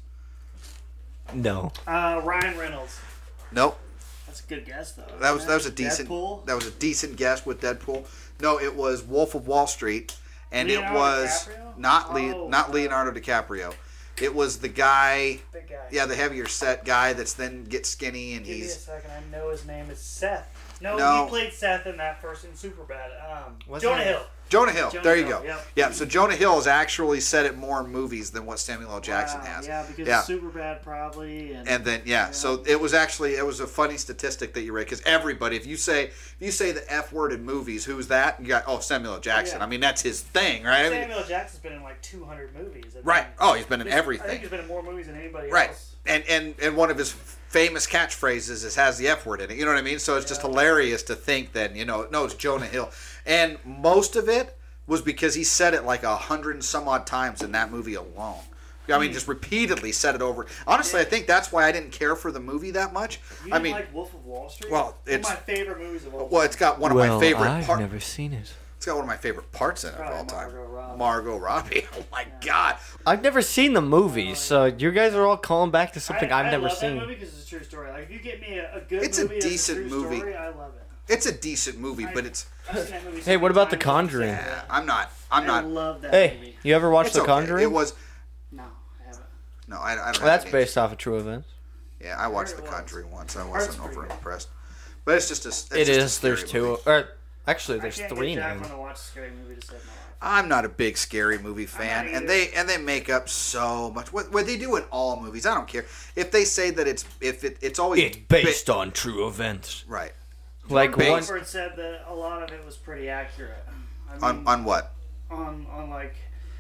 No.
Ryan Reynolds.
Nope.
That's a good guess though.
That was a decent.
Deadpool?
That was a decent guess with Deadpool. No, it was Wolf of Wall Street, and
Leonardo
it was
DiCaprio?
not Leonardo DiCaprio. It was the guy.
Big guy.
Yeah, the heavier set guy that's then gets skinny and
Give me a
he's.
second. I know his name is Seth. No,
No.
he played Seth in that first in Superbad.
What's
Jonah
that?
Hill.
Jonah Hill.
Jonah
There you
Hill,
go.
yep.
Yeah. So Jonah Hill has actually said it more in movies than what Samuel L. Jackson
Wow,
has.
Yeah, because
Yeah.
Superbad probably. And
And then so it was a funny statistic that you read because everybody, if you say the F word in movies, who's that? You got Samuel L. Jackson.
Yeah.
I mean that's his thing, right? I mean,
Samuel L. Jackson's been in like 200 movies.
right. Oh, he's been in
I think
everything.
he's been in more movies than anybody
Right.
else.
And one of his famous catchphrases has the F word in it. You know what I mean? So it's just hilarious to think that, no, it's Jonah Hill. And most of it was because he said it like 100 and some odd times in that movie alone. I mean, just repeatedly said it over. Honestly, I think that's why I didn't care for the movie that much.
You didn't like Wolf of Wall Street?
Well, it's
one of my favorite movies of all time.
Well, it's got one of my favorite
I've
parts.
never seen it.
It's got one of my favorite parts in it of all time.
Margot Robbie.
Margot Robbie. Oh my God.
I've never seen the movie, so you guys are all calling back to something I've never
I love
seen.
that movie because it's a true story. Like, if you get me a good
It's a
movie
decent
that's a true
movie.
story, I love it.
It's a decent movie, but it's.
I've seen that movie so
Hey, what
many
about The
times.
Conjuring?
Yeah, I'm not.
I love that
Hey,
movie.
you ever watched
It's
The
okay.
Conjuring?
It was.
No, I haven't.
No, I don't.
Well, that's
have any-
based off of true events.
Yeah, I watched
heard
The
it was.
Conjuring once. I
Heard
wasn't
it's pretty
over
good.
impressed. But it's just a. It's
It
just a
is.
scary
There's two.
movie.
Or actually, there's
I can't
three
get
now.
Jacqueline to watch a scary movie to save my life.
I'm not a big scary movie fan,
not
and
either.
they make up so much. What they do in all movies, I don't care if they say that it's always
It's based on true events.
right.
Like one.
Woodford said that a lot of it was pretty accurate. I mean,
On what?
on like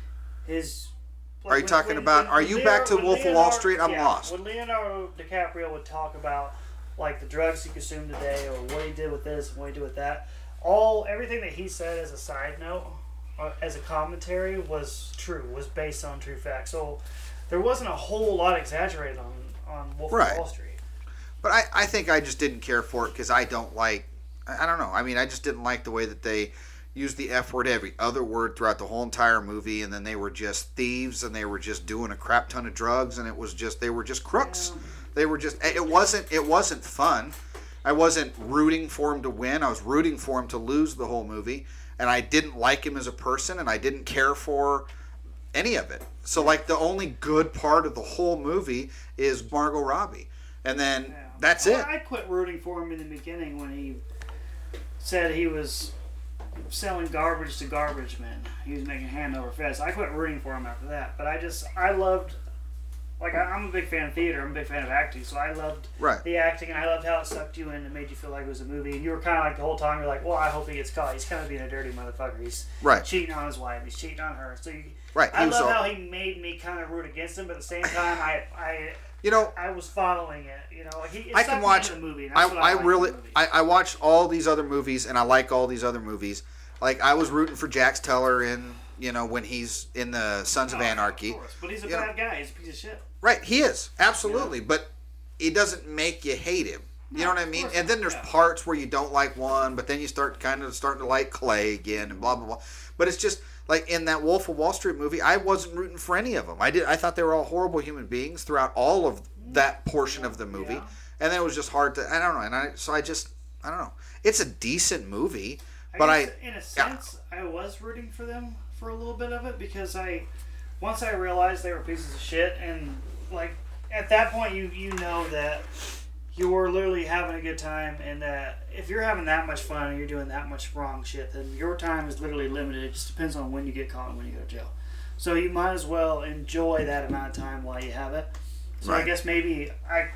his.
Are you talking about- are you back to
when
Wolf of Wall Street? I'm lost.
When Leonardo DiCaprio would talk about like the drugs he consumed today, or what he did with this and what he did with that, everything that he said as a side note, as a commentary, was based on true facts. So there wasn't a whole lot exaggerated on Wolf
Right.
of Wall Street.
But I think I just didn't care for it because I don't like. I don't know. I mean, I just didn't like the way that they used the F word, every other word throughout the whole entire movie, and then they were just thieves and they were just doing a crap ton of drugs, and they were just crooks. They were just. It wasn't fun. I wasn't rooting for him to win. I was rooting for him to lose the whole movie, and I didn't like him as a person, and I didn't care for any of it. So like the only good part of the whole movie is Margot Robbie, and then that's it.
I quit rooting for him in the beginning when he said he was selling garbage to garbage men. He was making hand over fist. I quit rooting for him after that. But I loved, like, I'm a big fan of theater. I'm a big fan of acting. So I loved
Right.
the acting, and I loved how it sucked you in and made you feel like it was a movie. And you were kind of like the whole time, you're like, well, I hope he gets caught. He's kind of being a dirty motherfucker. He's
Right.
cheating on his wife. He's cheating on her. So
Right,
I
he was
love
all-
how he made me kind of root against him, but at the same time,
You know,
I was following it. You know, like it
I
sucked
can
me
watch.
into the movie. And that's what
I
like
really.
in the movie.
I watch all these other movies, and I like all these other movies. Like I was rooting for Jax Teller in when he's in the Sons of Anarchy.
Of course. But he's a
You know,
bad guy. He's a piece of shit.
Right, he is absolutely, but it doesn't make you hate him. You know what I mean?
course
And then
not,
there's
yeah.
parts where you don't like one, but then you starting to like Clay again, and blah blah blah. But it's just like in that Wolf of Wall Street movie, I wasn't rooting for any of them. I thought they were all horrible human beings throughout all of that portion of the movie,
Yeah.
and then it was just hard to. I don't know, and I don't know. It's a decent movie, but
guess in a sense, I was rooting for them for a little bit of it because once I realized they were pieces of shit, and like at that point you know that you're literally having a good time, and that if you're having that much fun and you're doing that much wrong shit, then your time is literally limited. It just depends on when you get caught and when you go to jail. So you might as well enjoy that amount of time while you have it. So
Right.
I guess maybe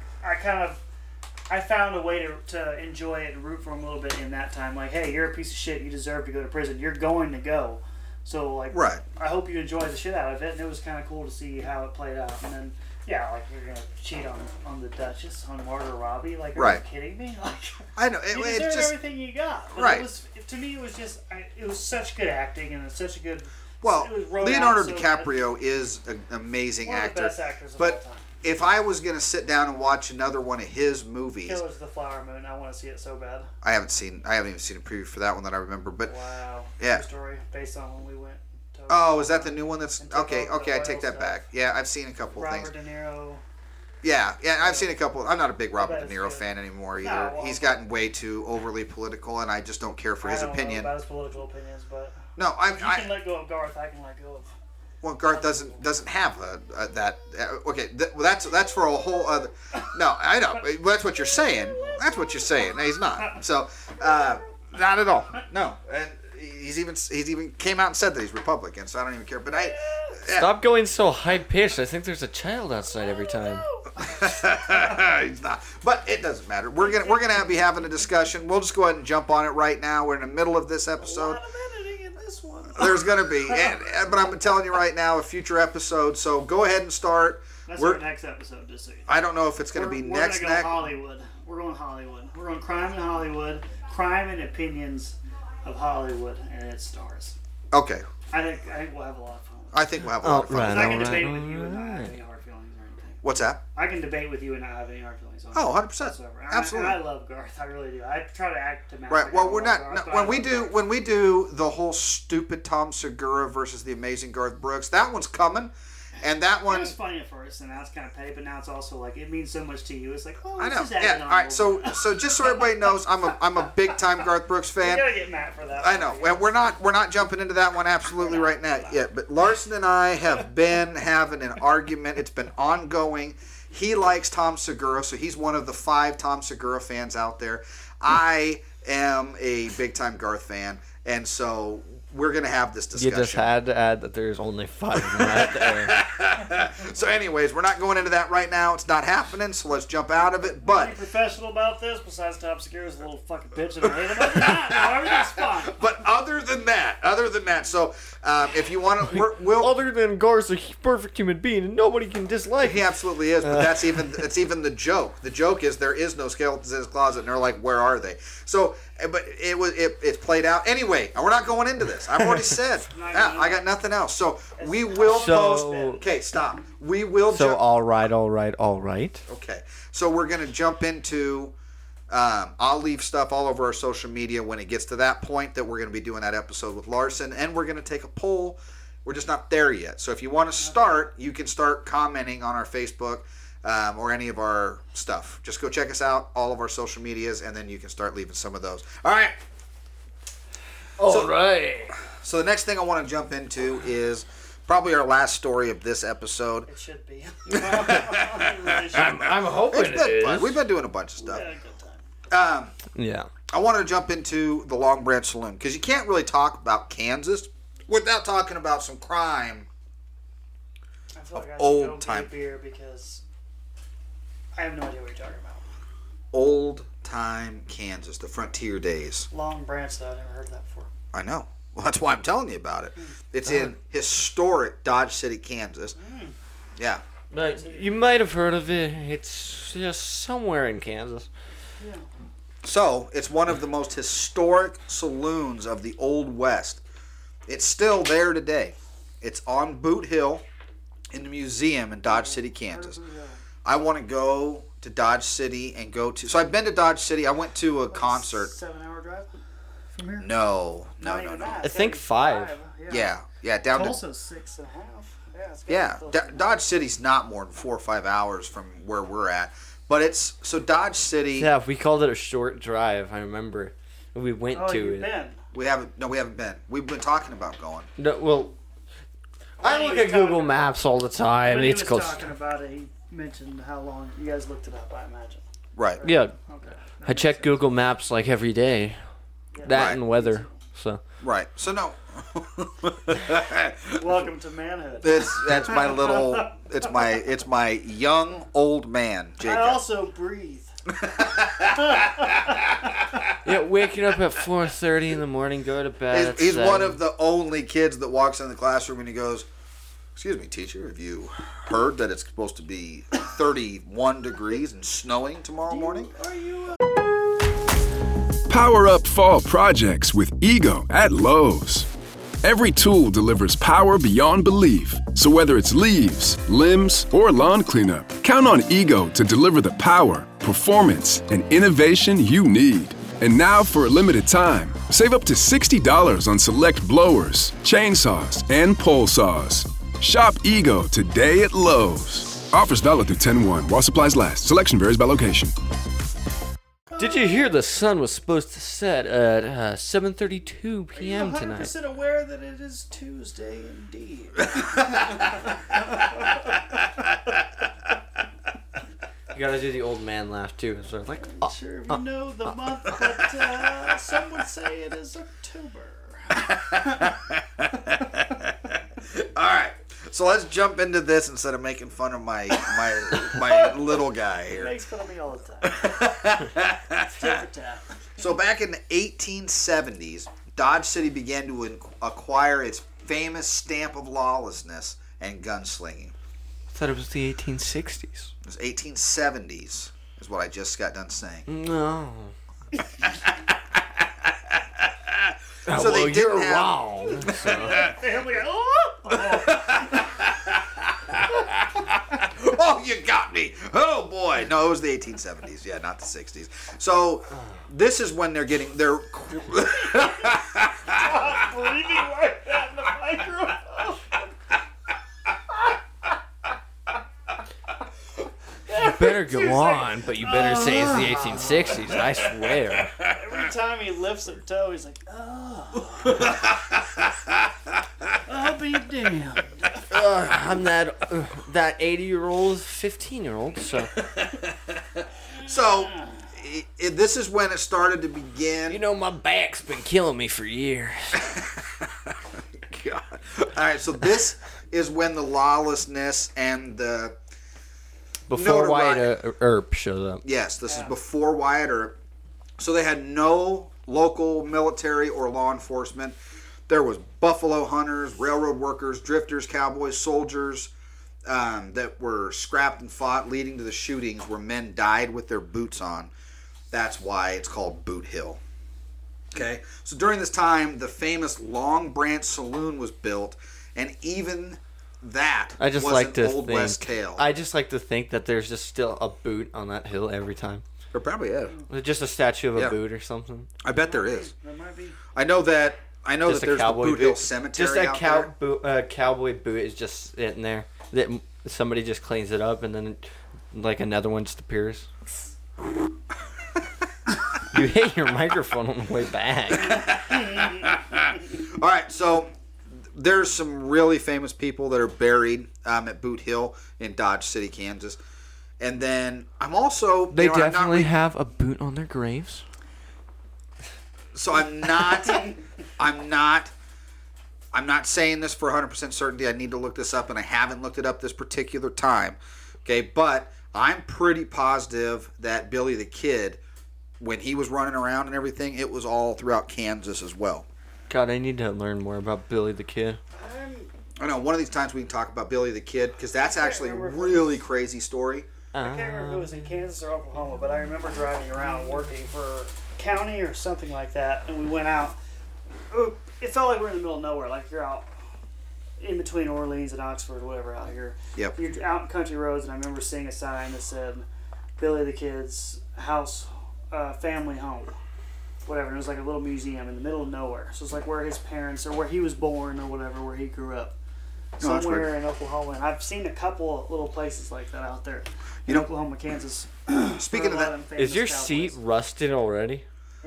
I found a way to enjoy it and root for him a little bit in that time. Like, hey, you're a piece of shit. You deserve to go to prison. You're going to go. So, like,
Right.
I hope you enjoy the shit out of it. And it was kind of cool to see how it played out. And then, yeah, like, you're going to cheat on the Duchess, on Margot Robbie. Like, are
Right.
you kidding me? Like,
I know
you
it's
deserve
just
everything you got. But
Right.
to me, it was just, it was such good acting and it's such a good.
well,
it was wrote
Leonardo
out so
DiCaprio is an amazing
One of the
actor,
best actors of all
but
time.
if I was going to sit down and watch another one of his movies,
Killers of the Flower Moon. I want to see it so bad.
I haven't even seen a preview for that one that I remember. But
Wow.
Yeah.
True story based on when we went. To
oh, is that the new one? That's
And took
okay.
over the
Okay, I take
oil
that
stuff.
back. Yeah, I've seen a couple of
Robert
things.
De Niro.
Yeah, I've seen a couple. I'm not a big Robert De
it's
Niro
good.
fan anymore
No,
either.
well,
He's gotten way too overly political, and I just don't care for his
I don't
opinion.
know about his political opinions, but
No,
if you can let go of Garth, I can let go of.
well, Garth doesn't have that. Okay, well, that's for a whole other. No, I know. Well, that's what you're saying. That's what you're saying. No, he's not. So, not at all. No, and he's even came out and said that he's Republican. So I don't even care. But yeah.
Stop going so high pitched. I think there's a child outside every time.
He's not. But it doesn't matter. We're gonna be having a discussion. We'll just go ahead and jump on it right now. We're in the middle of this episode.
editing in this one.
There's gonna be, but I'm telling you right now, a future episode. So go ahead and start.
That's our next episode, just so you know.
I don't know if it's going to be next.
We're going to go Hollywood. We're going Hollywood. We're going crime in Hollywood. Crime and opinions of Hollywood and its stars.
Okay.
I think we'll have a lot of fun.
I think we'll have a lot of fun.
Right.
I can debate with you and not have any hard feelings or anything.
What's that?
I can debate with you and not have any hard feelings.
Oh, 100%.
Whatsoever.
Absolutely.
I love Garth. I really do. I try to act to match.
Right. Well, we're not.
Garth,
When we do the whole stupid Tom Segura versus the amazing Garth Brooks, that one's coming, and that
It
one.
was funny at first, and now it's kind of petty, but now it's also like it means so much to you. It's like, oh,
I
this
know.
is adding
Yeah.
on
All
a
right.
little
So
bit.
just so everybody knows, I'm a big time Garth Brooks fan.
You gotta get mad for that.
I know. Well, we're not jumping into that one absolutely right now yet. But Larson and I have been having an argument. It's been ongoing. He likes Tom Segura, so he's one of the 5 Tom Segura fans out there. I am a big time Garth fan, and so we're gonna have this
You
discussion.
just had to add that there's only 5 of them out there.
So, anyways, we're not going into that right now. It's not happening. So let's jump out of it.
Any
But
professional about this besides Tom Segura's a little fucking bitch and I hate him. Other than that, everything's fine.
but other than that, so if you want to, we'll.
Other than Garth's a perfect human being and nobody can dislike
He
him.
absolutely is, but that's even the joke. The joke is there is no skeletons in his closet, and they're like, where are they? So, but it's played out anyway. And we're not going into this. I've already said. I got nothing else. So we will post. Okay, stop. We will.
So all right.
Okay, so we're gonna jump into. I'll leave stuff all over our social media when it gets to that point that we're going to be doing that episode with Larson, and we're going to take a poll. We're just not there yet. So if you want to start, you can start commenting on our Facebook or any of our stuff. Just go check us out, all of our social medias, and then you can start leaving some of those. All right.
All right.
So the next thing I want to jump into is probably our last story of this episode.
It should be. It really should be.
I'm hoping
It's been fun. We've been doing a bunch of
We
stuff.
had a good time.
Yeah.
I want to jump into the Long Branch Saloon because you can't really talk about Kansas without talking about some crime.
I feel like I should
old
go
time.
get a beer because I have no idea what you're talking about.
Old time Kansas, the frontier days.
Long Branch, though. I never heard that before.
I know. Well, that's why I'm telling you about it. It's in historic Dodge City, Kansas. Yeah.
You might have heard of it. It's just somewhere in Kansas.
So, it's one of the most historic saloons of the Old West. It's still there today. It's on Boot Hill in the museum in Dodge City, Kansas. I want to go to Dodge City and go to... So, I've been to Dodge City. I went to a concert.
7-hour drive from here?
No.
Not even that.
I
It's
think
gotta be
5.
Yeah, down to...
Tulsa's 6.5. Yeah, it's gotta
Yeah,
be close to that.
Dodge City's not more than 4 or 5 hours from where we're at. But it's... So, Dodge City...
Yeah, we called it a short drive. I remember. We went
Oh,
to
you've
it.
been.
We haven't been. We've been talking about going.
No, well, I
He
look
was
at Google
talking-
Maps all the time.
When he
It's
was
close.
talking about it, he mentioned how long you guys looked it up, I imagine.
Right.
Yeah,
Okay.
I check Google Maps like every day. That
Right.
and weather. So
Right. So no.
Welcome to manhood.
That's my little. It's my young old man, Jacob.
I also breathe.
yeah, waking up at 4:30 in the morning, go to bed. at
He's
7.
one of the only kids that walks in the classroom and he goes, "Excuse me, teacher, have you heard that it's supposed to be 31 degrees and snowing tomorrow morning?"
Power up fall projects with Ego at Lowe's. Every tool delivers power beyond belief. So whether it's leaves, limbs, or lawn cleanup, count on Ego to deliver the power, performance, and innovation you need. And now for a limited time, save up to $60 on select blowers, chainsaws, and pole saws. Shop Ego today at Lowe's. Offers valid through 10/1 while supplies last. Selection varies by location.
Did you hear the sun was supposed to set at 7:32 p.m. tonight?
100% aware that it is Tuesday indeed.
You gotta do the old man laugh too. So like,
I'm sure if you know the month, but some would say it is October.
All right. So let's jump into this instead of making fun of my little guy
He
here.
makes fun of me all the time. It's tit for tat.
So back in the 1870s, Dodge City began to acquire its famous stamp of lawlessness and gunslinging.
thought it was the 1860s.
It was 1870s, is what I just got done saying.
No.
So they didn't
you're
have-
wrong.
Family.
Oh, you got me. Oh, boy. No, it was the 1870s. Yeah, not the 60s. So this is when they're getting their...
Breathing like that in the microphone.
You better go on, but you better say it's the 1860s. I swear.
Every time he lifts a toe, he's like, oh. I'll be damned.
I'm that 80-year-old, 15-year-old. So
So this is when it started to begin.
you know my back's been killing me for years.
God. All right, so this is when the lawlessness and the...
Before Wyatt
Notoriety.
Earp showed up.
Yes, this is before Wyatt Earp. So they had no local military or law enforcement. There was buffalo hunters, railroad workers, drifters, cowboys, soldiers that were scrapped and fought, leading to the shootings where men died with their boots on. That's why it's called Boot Hill. Okay, so during this time, the famous Long Branch Saloon was built, and even that
I just
was
like
an
to
Old
think.
West tale.
I just like to think that there's just still a boot on that hill every time.
There probably is.
Just a statue of a
Yeah.
boot or something.
I bet there is.
That might be.
I know that
Just a
there's the
cowboy
Boot Hill
boot.
Cemetery
Just a
out there.
cowboy boot is just sitting there. That somebody just cleans it up and then like another one just appears. You hit your microphone on the way back.
All right, so there's some really famous people that are buried at Boot Hill in Dodge City, Kansas. And then I'm also...
They
I'm not
definitely have a boot on their graves.
So I'm not saying this for 100% certainty. I need to look this up, and I haven't looked it up this particular time. Okay, but I'm pretty positive that Billy the Kid, when he was running around and everything, it was all throughout Kansas as well.
God, I need to learn more about Billy the Kid.
I know, one of these times we can talk about Billy the Kid, because that's actually a really crazy story.
I can't remember if it was in Kansas or Oklahoma, but I remember driving around working for county or something like that, and we went out. It felt like we were in the middle of nowhere, like you're out in between Orleans and Oxford, whatever, out here.
Yep.
You're out in country roads, and I remember seeing a sign that said Billy the Kid's house, family home, whatever. And it was like a little museum in the middle of nowhere. So it's like where his parents, or where he was born, or whatever, where he grew up.
Oh, that's
Somewhere
weird.
in Oklahoma. And I've seen a couple of little places like that out there.
You
In
know,
Oklahoma, Kansas.
Speaking of that,
Is your seat rusted already?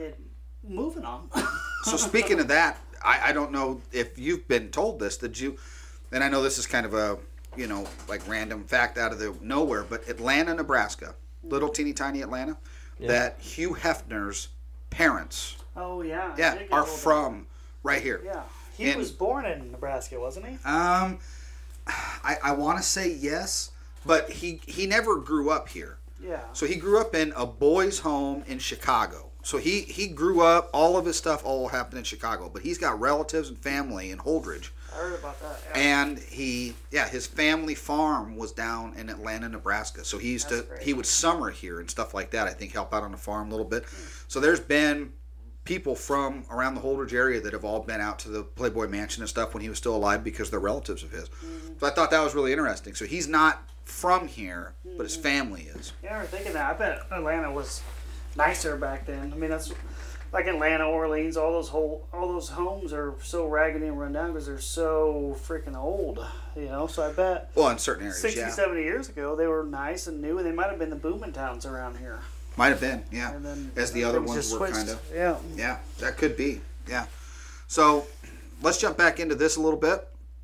Moving on.
so speaking of that, I don't know if you've been told this, and I know this is kind of a, like random fact out of the nowhere, but Atlanta, Nebraska, little teeny tiny Atlanta, that Hugh Hefner's parents,
Oh, yeah. I
yeah,
did get
are
told that.
from right here.
Yeah. He
And-
was born in Nebraska, wasn't he?
I want to say yes, but he never grew up here.
Yeah.
So he grew up in a boys' home in Chicago. So he grew up, all of his stuff all happened in Chicago, but he's got relatives and family in Holdridge.
I heard about that. Yeah.
And his family farm was down in Atlanta, Nebraska. So he used
That's
to,
great.
he would summer here and stuff like that. I think help out on the farm a little bit. So there's been people from around the Holdridge area that have all been out to the Playboy Mansion and stuff when he was still alive because they're relatives of his. So I thought that was really interesting. So he's not from here, but his family is.
Yeah, I was thinking that. I bet Atlanta was nicer back then. I mean, that's like Atlanta, Orleans. All those homes are so raggedy and run down because they're so freaking old. So I bet
Well, in certain areas,
60,
yeah.
70 years ago they were nice and new, and they might have been the booming towns around here.
Might have been, yeah.
And then
As the other
things
ones
just
were
switched.
kind of.
Yeah.
Yeah, that could be. Yeah. So let's jump back into this a little bit.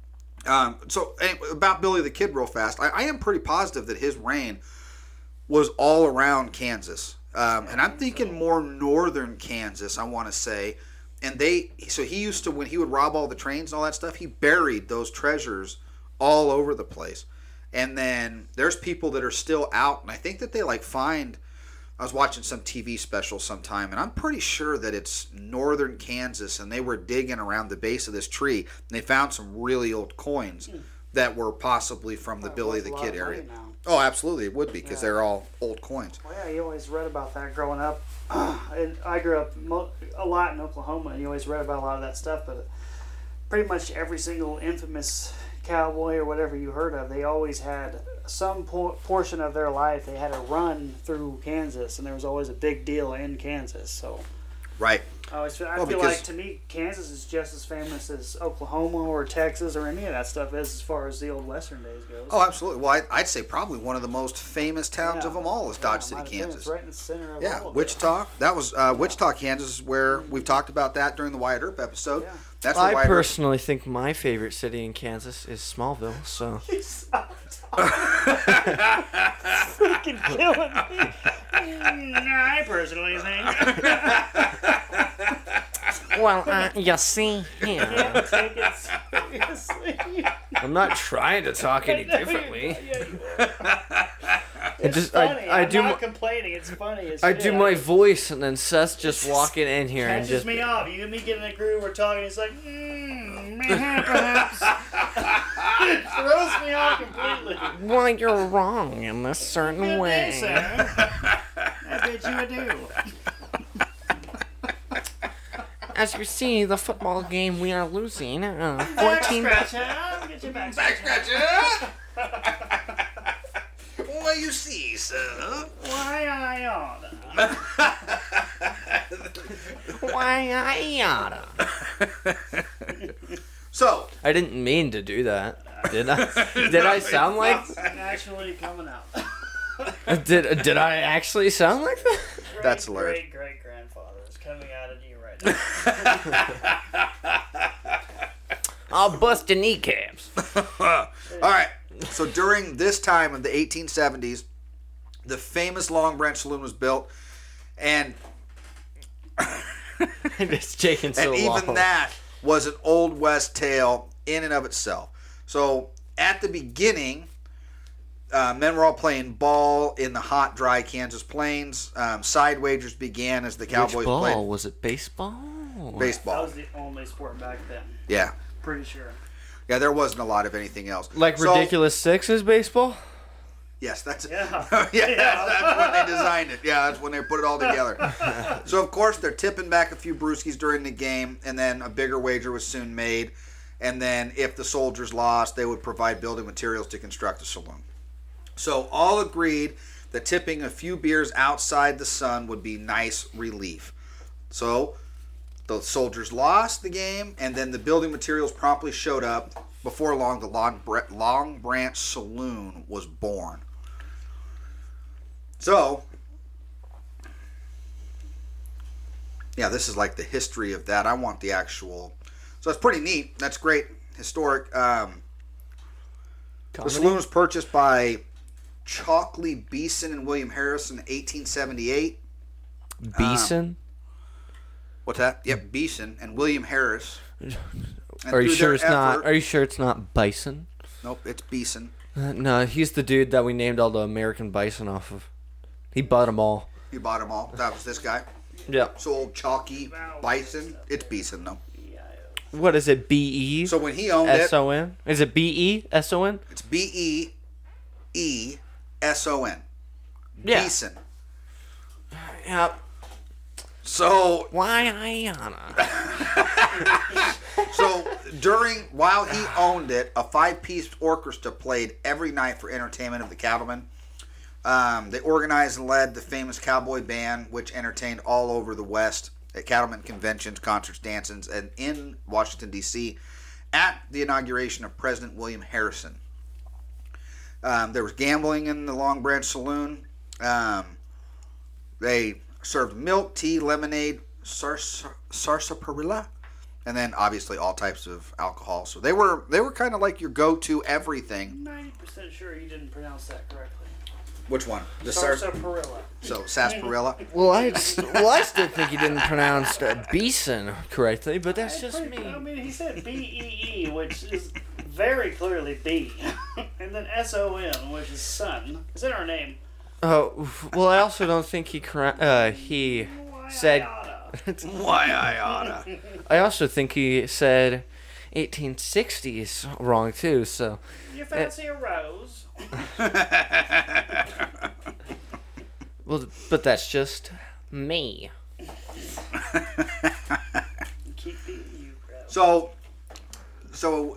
Anyway, about Billy the Kid real fast. I am pretty positive that his reign was all around Kansas. And I'm thinking more northern Kansas, I want to say. And he used to, when he would rob all the trains and all that stuff, he buried those treasures all over the place. And then there's people that are still out, and I think that they find... I was watching some TV special sometime, and I'm pretty sure that it's northern Kansas, and they were digging around the base of this tree, and they found some really old coins that were possibly from the Billy the Kid area. Oh, absolutely, it would be, because they're all old coins.
Well, yeah, you always read about that growing up. And I grew up a lot in Oklahoma, and you always read about a lot of that stuff, but pretty much every single infamous cowboy or whatever you heard of, they always had some portion of their life, they had a run through Kansas, and there was always a big deal in Kansas, so...
Right.
I feel like, to me, Kansas is just as famous as Oklahoma or Texas or any of that stuff is, as far as the old Western days goes.
Oh, absolutely. Well, I'd say probably one of the most famous towns of them all is Dodge City, Kansas.
It's right in the center of all of
Wichita.
It.
That was Wichita, Kansas, where we've talked about that during the Wyatt Earp episode.
Yeah.
That's where
I
Wyatt
personally think my favorite city in Kansas is Smallville, so...
Freaking killing me. I personally think...
Well, you see,
Can't take it seriously.
I'm not trying to talk any differently.
It's funny. I'm not complaining. It's funny.
I do my voice, and then Seth's just walking in here and
catches
just
me off. You and me get in a groove, we're talking. It's like, perhaps. It throws me off completely.
Well, you're wrong in this certain
Good
way.
day, sir. I bet you do.
As you see, the football game we are losing. 14.
Back scratcher. Get your back scratcher.
Well, you see, sir.
Why I oughta.
Why I oughta.
So
Uh,
I didn't mean to do that, did I? Did I sound like?
It's actually coming out.
Did I actually sound like that?
That's hilarious.
Great grandfather is coming out of you right now.
I'll bust your kneecaps.
All right. So during this time of the 1870s, the famous Long Branch Saloon was built, and
It's taking so
and
long.
even that was an Old West tale in and of itself. So at the beginning, men were all playing ball in the hot, dry Kansas plains. Side wagers began as the Cowboys
Which ball?
played
Was it baseball?
That
baseball.
was the only sport back then.
Yeah.
Pretty sure.
Yeah, there wasn't a lot of anything else.
Like
So-
Ridiculous Sixes baseball?
Yes, that's
Yeah.
that's when they designed it. Yeah, that's when they put it all together. So, of course, they're tipping back a few brewskis during the game, and then a bigger wager was soon made. And then if the soldiers lost, they would provide building materials to construct the saloon. So all agreed that tipping a few beers outside the sun would be nice relief. So the soldiers lost the game, and then the building materials promptly showed up. Before long, the Long Branch Saloon was born. So, yeah, this is like the history of that. I want the actual... So it's pretty neat. That's great. Historic. The saloon was purchased by Chalkley Beeson and William Harris in 1878.
Beeson?
What's that? Yep, Beeson and William Harris. And
Are you
through
sure
their
it's not?
effort-
Are you sure it's not bison?
Nope, it's Beeson.
No, he's the dude that we named all the American bison off of. He bought them all.
He bought them all. That was this guy.
Yeah.
Sold Chalky Bison. It's Beeson, though.
What is it? B-E?
So when he owned it,
S-O-N? Is it B-E-S-O-N?
it's Beeson.
Yeah.
Beeson.
Yep.
So
Why Iana?
while he owned it, a 5-piece orchestra played every night for entertainment of the cattlemen. They organized and led the famous cowboy band, which entertained all over the West at cattlemen conventions, concerts, dances, and in Washington, D.C. at the inauguration of President William Harrison. There was gambling in the Long Branch Saloon. They served milk, tea, lemonade, sarsaparilla, and then obviously all types of alcohol. So they were kind of like your go-to everything.
90% sure you didn't pronounce that correctly.
Which one? The
Sarsaparilla.
So sarsaparilla.
Well, I still think he didn't pronounce Beeson correctly, but that's just me.
I mean, he said B-E-E, which is very clearly B. And then S-O-N, which is sun. Is in our name.
Oh, well, I also don't think he said.
Why I oughta.
I also think he said 1860s wrong too. So
You fancy a rose?
well, but that's just me.
Keep beating you, bro.
So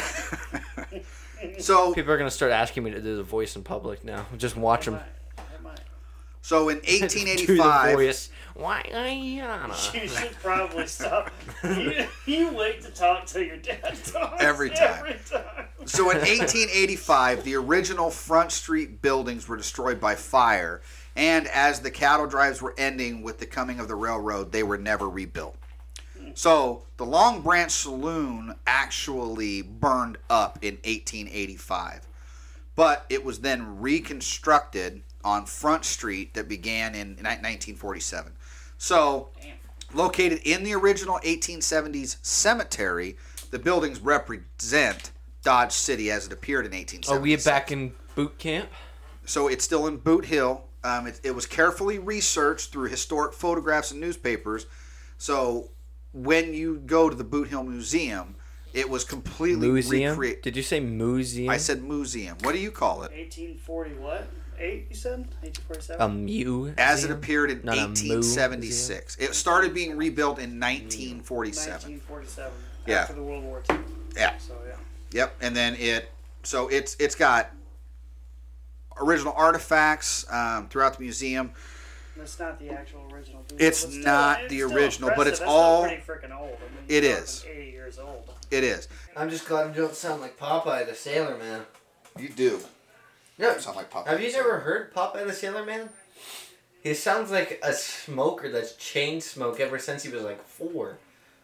People are gonna start asking me to do the voice in public now. Just watch them.
I might.
So in
Do the
1885,
voice. Why, Ayana?
You should probably stop. You wait to talk till your dad talks.
Every time.
Every time.
So in 1885, the original Front Street buildings were destroyed by fire, and as the cattle drives were ending with the coming of the railroad, they were never rebuilt. So the Long Branch Saloon actually burned up in 1885, but it was then reconstructed on Front Street that began in 1947. So located in the original 1870s cemetery, the buildings represent Dodge City as it appeared in 1876.
Are we back in boot camp?
So it's still in Boot Hill. It was carefully researched through historic photographs and newspapers. So when you go to the Boot Hill Museum, it was completely recreated.
Did you say museum?
I said museum. What do you call it?
1840 what? 8, you said? 1847?
A museum?
As it appeared in
Not a
1876. It started being rebuilt in 1947.
1947.
Yeah.
After the World War II.
Yeah.
So, yeah.
Yep. And then it's got original artifacts throughout the museum.
That's not the actual original.
It's not the original, but it's
That's
all.
still pretty freaking old. I mean,
It
it's
is.
80 years old.
It is.
I'm just glad I don't sound like Popeye the Sailor Man.
You do.
No,
Sound like Popeye.
have you never heard Popeye the Sailor Man? He sounds like a smoker that's chain smoked ever since he was like 4.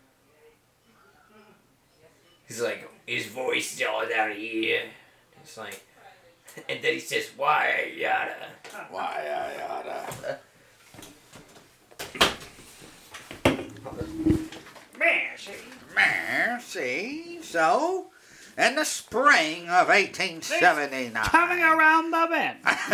He's like, his voice is all down here. It's like, and then he says, why yada.
Why yada. See, so in the spring of 1879,
Coming around the bend.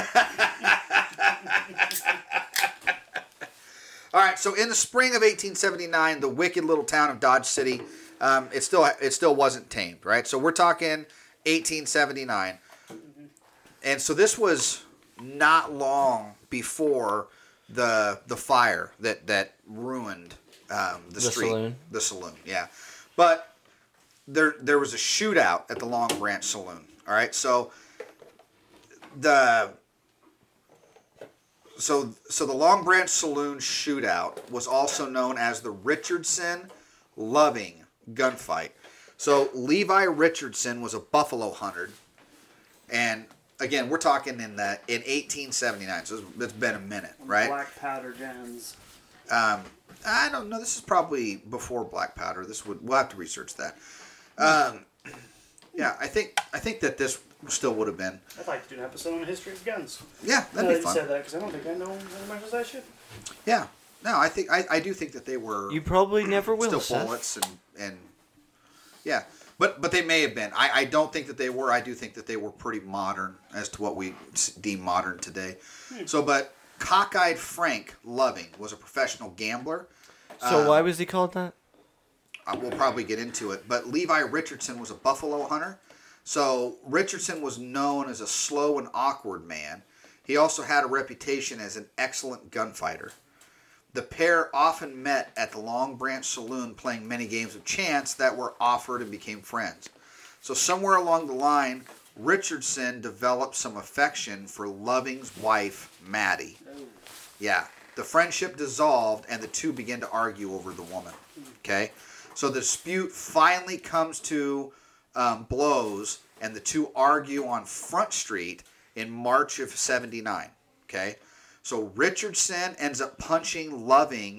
All right, so in the spring of 1879, the wicked little town of Dodge City, it still wasn't tamed, right? So we're talking 1879, and so this was not long before the fire that ruined the street,
saloon.
the saloon, yeah. But there was a shootout at the Long Branch Saloon. All right, so the Long Branch Saloon shootout was also known as the Richardson-Loving gunfight. So Levi Richardson was a buffalo hunter, and again, we're talking in 1879. So it's been a minute, right?
Black powder guns.
I don't know. This is probably before black powder. We'll have to research that. Yeah, I think that this still would have been.
I'd like to do an episode on the history of guns.
Yeah, that'd be fun.
You said that because I don't think I know as much as I should.
Yeah, no, I do think that they were.
You probably never will,
still
Seth.
bullets and yeah, but they may have been. I don't think that they were. I do think that they were pretty modern as to what we deem modern today. So, but Cockeyed Frank Loving was a professional gambler.
So why was he called that?
We'll probably get into it. But Levi Richardson was a buffalo hunter. So Richardson was known as a slow and awkward man. He also had a reputation as an excellent gunfighter. The pair often met at the Long Branch Saloon playing many games of chance that were offered and became friends. So somewhere along the line, Richardson developed some affection for Loving's wife, Maddie. Yeah. The friendship dissolved and the two began to argue over the woman. Okay? So the dispute finally comes to blows, and the two argue on Front Street in March of 79. Okay? So Richardson ends up punching Loving.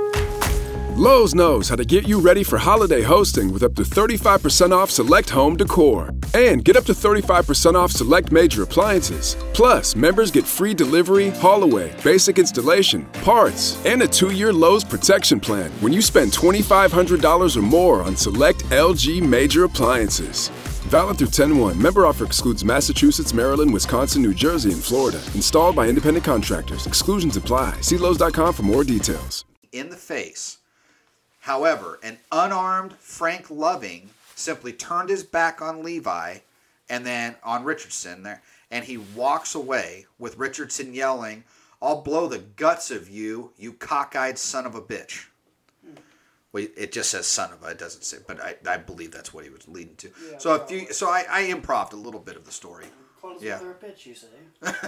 Lowe's knows how to get you ready for holiday hosting with up to 35% off select home decor. And get up to 35% off select major appliances. Plus, members get free delivery, haul away, basic installation, parts, and a 2-year Lowe's protection plan when you spend $2,500 or more on select LG major appliances. Valid through 10/1. Member offer excludes Massachusetts, Maryland, Wisconsin, New Jersey, and Florida. Installed by independent contractors. Exclusions apply. See Lowe's.com for more details.
In the face. However, an unarmed Frank Loving simply turned his back on Levi and then on Richardson there, and he walks away with Richardson yelling, "I'll blow the guts of you, you cockeyed son of a bitch." Well, it just says son of a, it doesn't say, but I believe that's what he was leading to.
Yeah,
So I improv'd a little bit of the story.
Close
Yeah.
with their pitch, you say.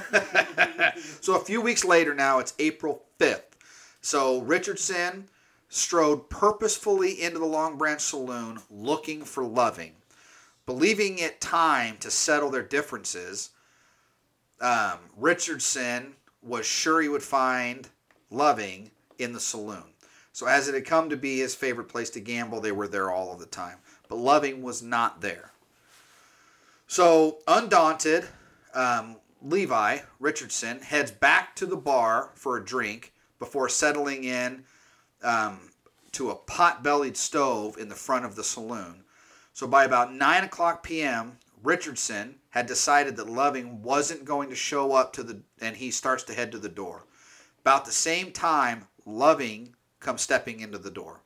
So a few weeks later now, it's April 5th. So Richardson strode purposefully into the Long Branch Saloon looking for Loving. Believing it time to settle their differences, Richardson was sure he would find Loving in the saloon. So as it had come to be his favorite place to gamble, they were there all of the time. But Loving was not there. So undaunted, Levi Richardson heads back to the bar for a drink before settling in to a pot-bellied stove in the front of the saloon. So by about 9 o'clock p.m., Richardson had decided that Loving wasn't going to show up and he starts to head to the door. About the same time, Loving comes stepping into the door.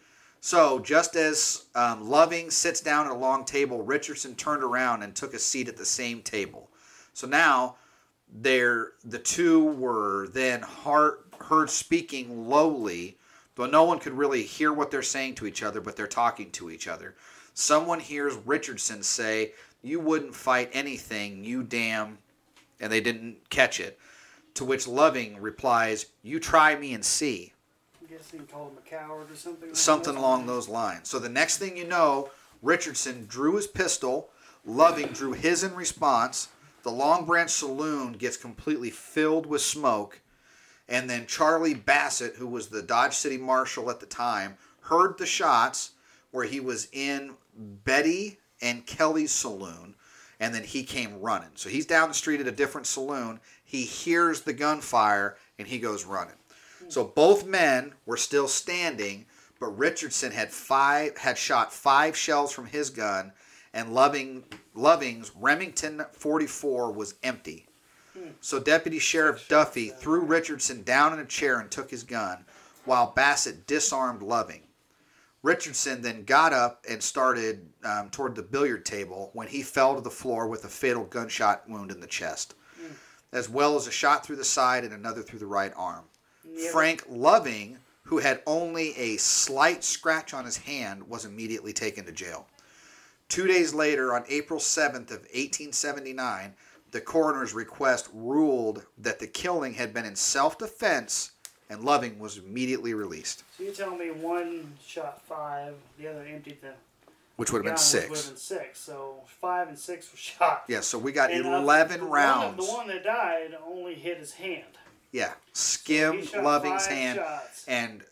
So just as Loving sits down at a long table, Richardson turned around and took a seat at the same table. So now the two were then heard speaking lowly, though no one could really hear what they're saying to each other, but they're talking to each other. Someone hears Richardson say, "You wouldn't fight anything, you damn," and they didn't catch it. To which Loving replies, "You try me and see."
I'm guessing he called him a coward or something.
Something along those lines. So the next thing you know, Richardson drew his pistol. Loving drew his in response. The Long Branch Saloon gets completely filled with smoke. And then Charlie Bassett, who was the Dodge City Marshal at the time, heard the shots where he was in Betty and Kelly's saloon. And then he came running. So he's down the street at a different saloon. He hears the gunfire and he goes running. So both men were still standing, but Richardson had shot 5 shells from his gun, and Loving's Remington 44 was empty. So Deputy Sheriff Duffy threw Richardson down in a chair and took his gun, while Bassett disarmed Loving. Richardson then got up and started toward the billiard table when he fell to the floor with a fatal gunshot wound in the chest, as well as a shot through the side and another through the right arm. Frank Loving, who had only a slight scratch on his hand, was immediately taken to jail. 2 days later, on April 7th of 1879, the coroner's request ruled that the killing had been in self-defense, and Loving was immediately released.
So you're telling me one shot 5, the other emptied the
Which would have been 6.
Would have been 6. So 5 and 6 were shot.
Yeah, so we got
And
11 rounds.
The one that died only hit his hand.
Yeah, skimmed
So he shot
Loving's
5
hand,
shots.
and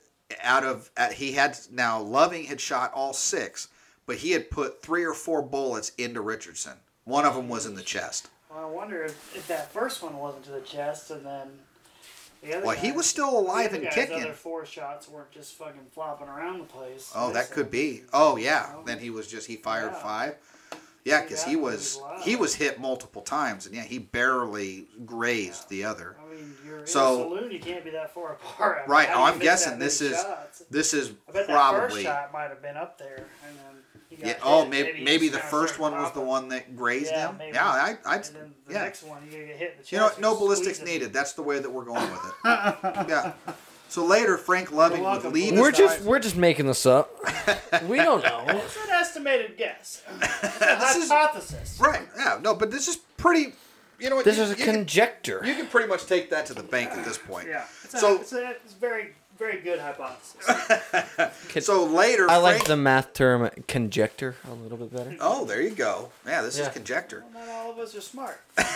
Loving had shot all 6, but he had put 3 or 4 bullets into Richardson. One of them was in the chest.
Well, I wonder if that first one wasn't to the chest, and then the other.
Well, he was still alive and kicking.
Other 4 shots weren't just fucking flopping around the place.
Oh, that could be. Oh, yeah. Then he fired 5. Yeah, because he was hit multiple times, and yeah, he barely grazed the other.
I mean, you're in a
So-
saloon, you can't be that far apart. I mean,
Right.
how do
Oh,
you
I'm
miss
guessing
that
this
many
is
shots?
this is
I bet that
probably.
first shot might have been up there, and then he got
Yeah.
hit.
Oh,
he
maybe
just
the
kinda
first
started
one was the
popping.
one that grazed
Yeah,
him.
maybe.
Yeah,
And then the
yeah.
next one, you get hit in the chest.
You know, no
you're
ballistics
squeezing.
needed. That's the way that we're going with it. Yeah. So later, Frank Loving would
welcome.
leave.
We're
his
just making this up. We don't know.
It's an estimated guess. It's a hypothesis.
Right. Yeah. No, but this is pretty. You know what?
This
you,
is a
you can-
conjecture.
You can pretty much take that to the bank at this point.
Yeah. It's a very, very good hypothesis.
So later,
I like
Frank-
the math term conjecture a little bit better.
Oh, there you go. Yeah, this is
Yeah.
conjecture.
Not all of us are smart.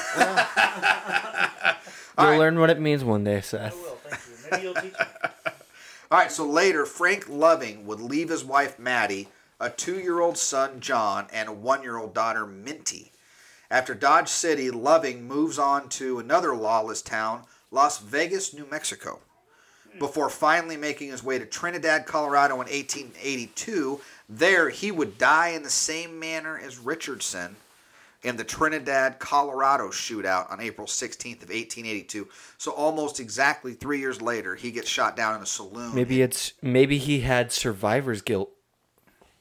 You'll learn what it means one day,
I
Seth.
will, thank you. Maybe you'll teach me.
All right. So later, Frank Loving would leave his wife Maddie, a 2-year-old son John, and a 1-year-old daughter Minty. After Dodge City, Loving moves on to another lawless town, Las Vegas, New Mexico, before finally making his way to Trinidad, Colorado in 1882. There, he would die in the same manner as Richardson in the Trinidad, Colorado shootout on April 16th of 1882. So almost exactly 3 years later, he gets shot down in a saloon.
Maybe he had survivor's guilt.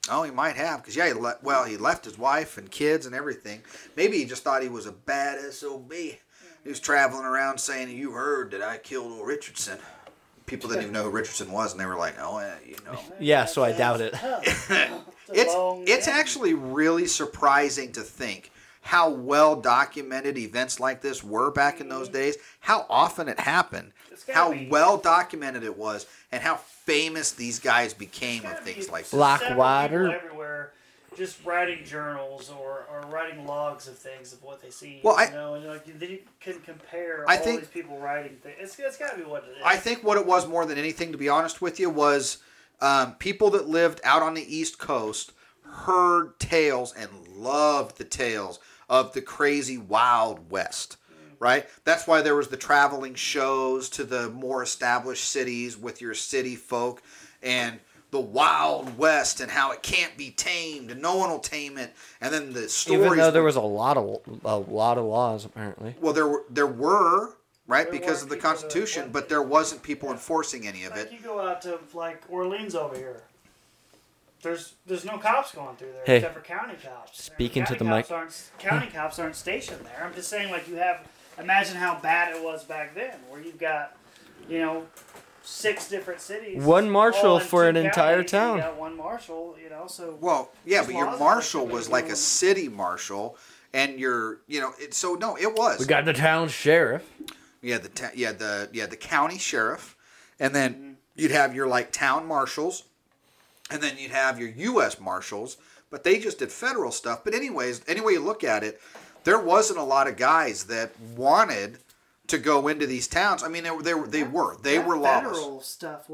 Oh, he might have, because he left his wife and kids and everything. Maybe he just thought he was a bad SOB. He was traveling around saying, "You heard that I killed old Richardson." People didn't even know who Richardson was, and they were like, "Oh, yeah, you know."
Yeah, so I doubt it.
It's actually really surprising to think how well documented events like this were back in those days, how often it happened, how well documented it was, and how famous these guys became of things like this.
Blackwater.
Everywhere, just writing journals or writing logs of things of what they see.
Well,
and like then you can compare all these people writing things. It's got to be what it is.
I think what it was more than anything, to be honest with you, was people that lived out on the East Coast heard tales and loved the tales of the crazy Wild West. Right? That's why there was the traveling shows to the more established cities with your city folk and the Wild West and how it can't be tamed and no one will tame it. And then the stories.
Even though there was a lot of laws, apparently.
Well, there were, right, because of the Constitution, but there wasn't people enforcing any of it.
You go out to like Orleans over here. There's no cops going through there
Hey,
except for county cops.
speaking to the mic.
County cops aren't stationed there. I'm just saying, like you have. Imagine how bad it was back then, where you've got, 6 different cities.
One marshal
all in
for
2
an entire
counties,
town.
You got one marshal, so.
Well, yeah, but your
laws
marshal
like
was
that.
like a city marshal, and it was.
We got the town sheriff.
Yeah, the county sheriff, and then you'd have your like town marshals, and then you'd have your U.S. marshals, but they just did federal stuff. But anyways, any way you look at it, there wasn't a lot of guys that wanted to go into these towns. I mean, they were lawless.
Federal stuff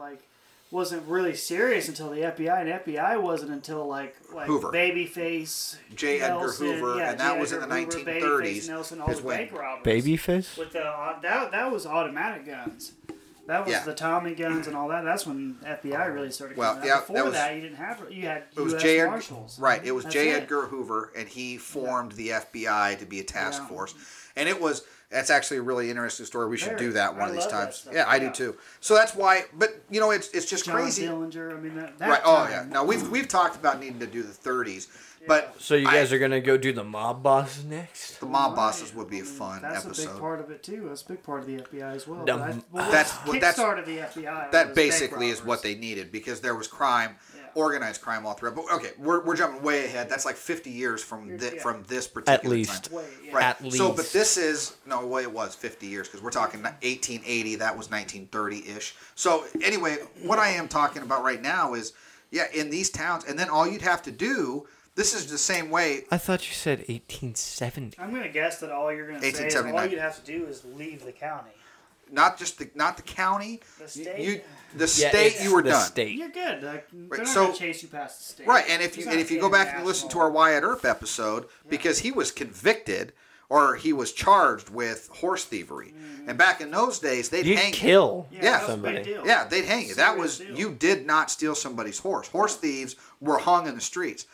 wasn't really serious until the FBI, and FBI wasn't until like
Hoover.
Babyface,
J. Edgar
Nelson,
Hoover, and that was in the 1930s.
Babyface Nelson, all
is
the
when-
bank robbers.
Babyface?
With that was automatic guns. That was the Tommy guns and all that. That's when FBI really started coming out.
Yeah,
Before that, you didn't have. You had
It was
U.S. Marshals.
Right. It was
That's
J.
it.
Edgar Hoover, and he formed the FBI to be a task force. And that's actually a really interesting story. We should do that one of these times. Yeah, I do too. So that's why. But it's just
John
crazy.
Dillinger. I mean that.
Right. Oh yeah. Now we've talked about needing to do the 30s, but
So you guys are going to go do the mob boss next?
the mob bosses would be a fun
That's
episode.
a big part of it too. That's a big part of the FBI as well.
Dumb.
That's
kickstarted the FBI.
that
was
basically
bank
is what
robbers.
they needed because there was crime, organized crime all throughout. But okay, we're jumping way ahead. That's like 50 years from this particular
At least.
time.
Way, yeah.
Right.
At
So,
least.
but this is it was 50 years because we're talking 1880. That was 1930-ish. So anyway, what I am talking about right now is in these towns, and then all you'd have to do. This is the same way.
I thought you said 1870.
I'm gonna guess that all you're gonna say is all
1879.
you'd have to do is leave the county.
Not the county.
The state.
The state. You were
the
done.
State.
You're good. Like, they're not
so-
gonna chase you past the state.
Right, and if
It's
you
not
go back and listen to our Wyatt Earp episode, because he was convicted or he was charged with horse thievery, and back in those days they'd
You'd
hang
kill
Yeah,
Yeah.
that was a
somebody.
big deal.
Yeah, they'd hang you. That was
Serious deal.
you did not steal somebody's horse. Horse thieves were hung in the streets.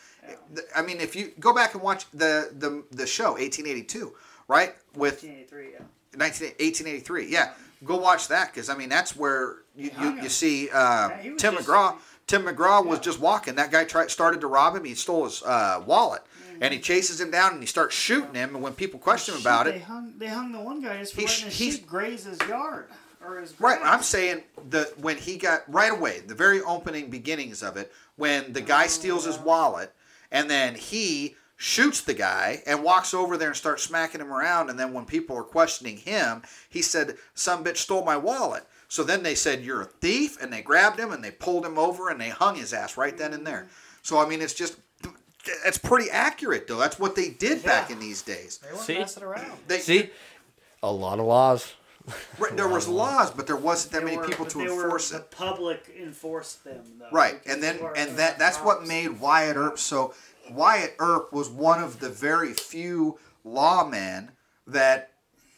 I mean, if you go back and watch the show 1882, right, with
1883. Yeah.
1883, yeah, go watch that because I mean that's where you see
he was
Tim
just-
McGraw. Tim McGraw was just walking. That guy started to rob him. He stole his wallet, and he chases him down and he starts shooting him. And when people question him about
They
it,
hung the one guy just for
He
letting his
he's-
sheep graze his yard or his
right?
grass.
I'm saying when he got right away, the very opening beginnings of it, when the guy steals his wallet, and then he shoots the guy and walks over there and starts smacking him around. And then when people are questioning him, he said, "Some bitch stole my wallet." So then they said, "You're a thief," and they grabbed him and they pulled him over and they hung his ass right then and there. So I mean, it's pretty accurate though. That's what they did back in these days.
They weren't
See?
messing around.
See? A lot of laws.
Right, there was laws, but there wasn't that many people to enforce
The
it.
public enforced them, though.
Right,
Which
and
is
then
where
and
the
that's what
problems-
made Wyatt Earp so. Wyatt Earp was one of the very few lawmen that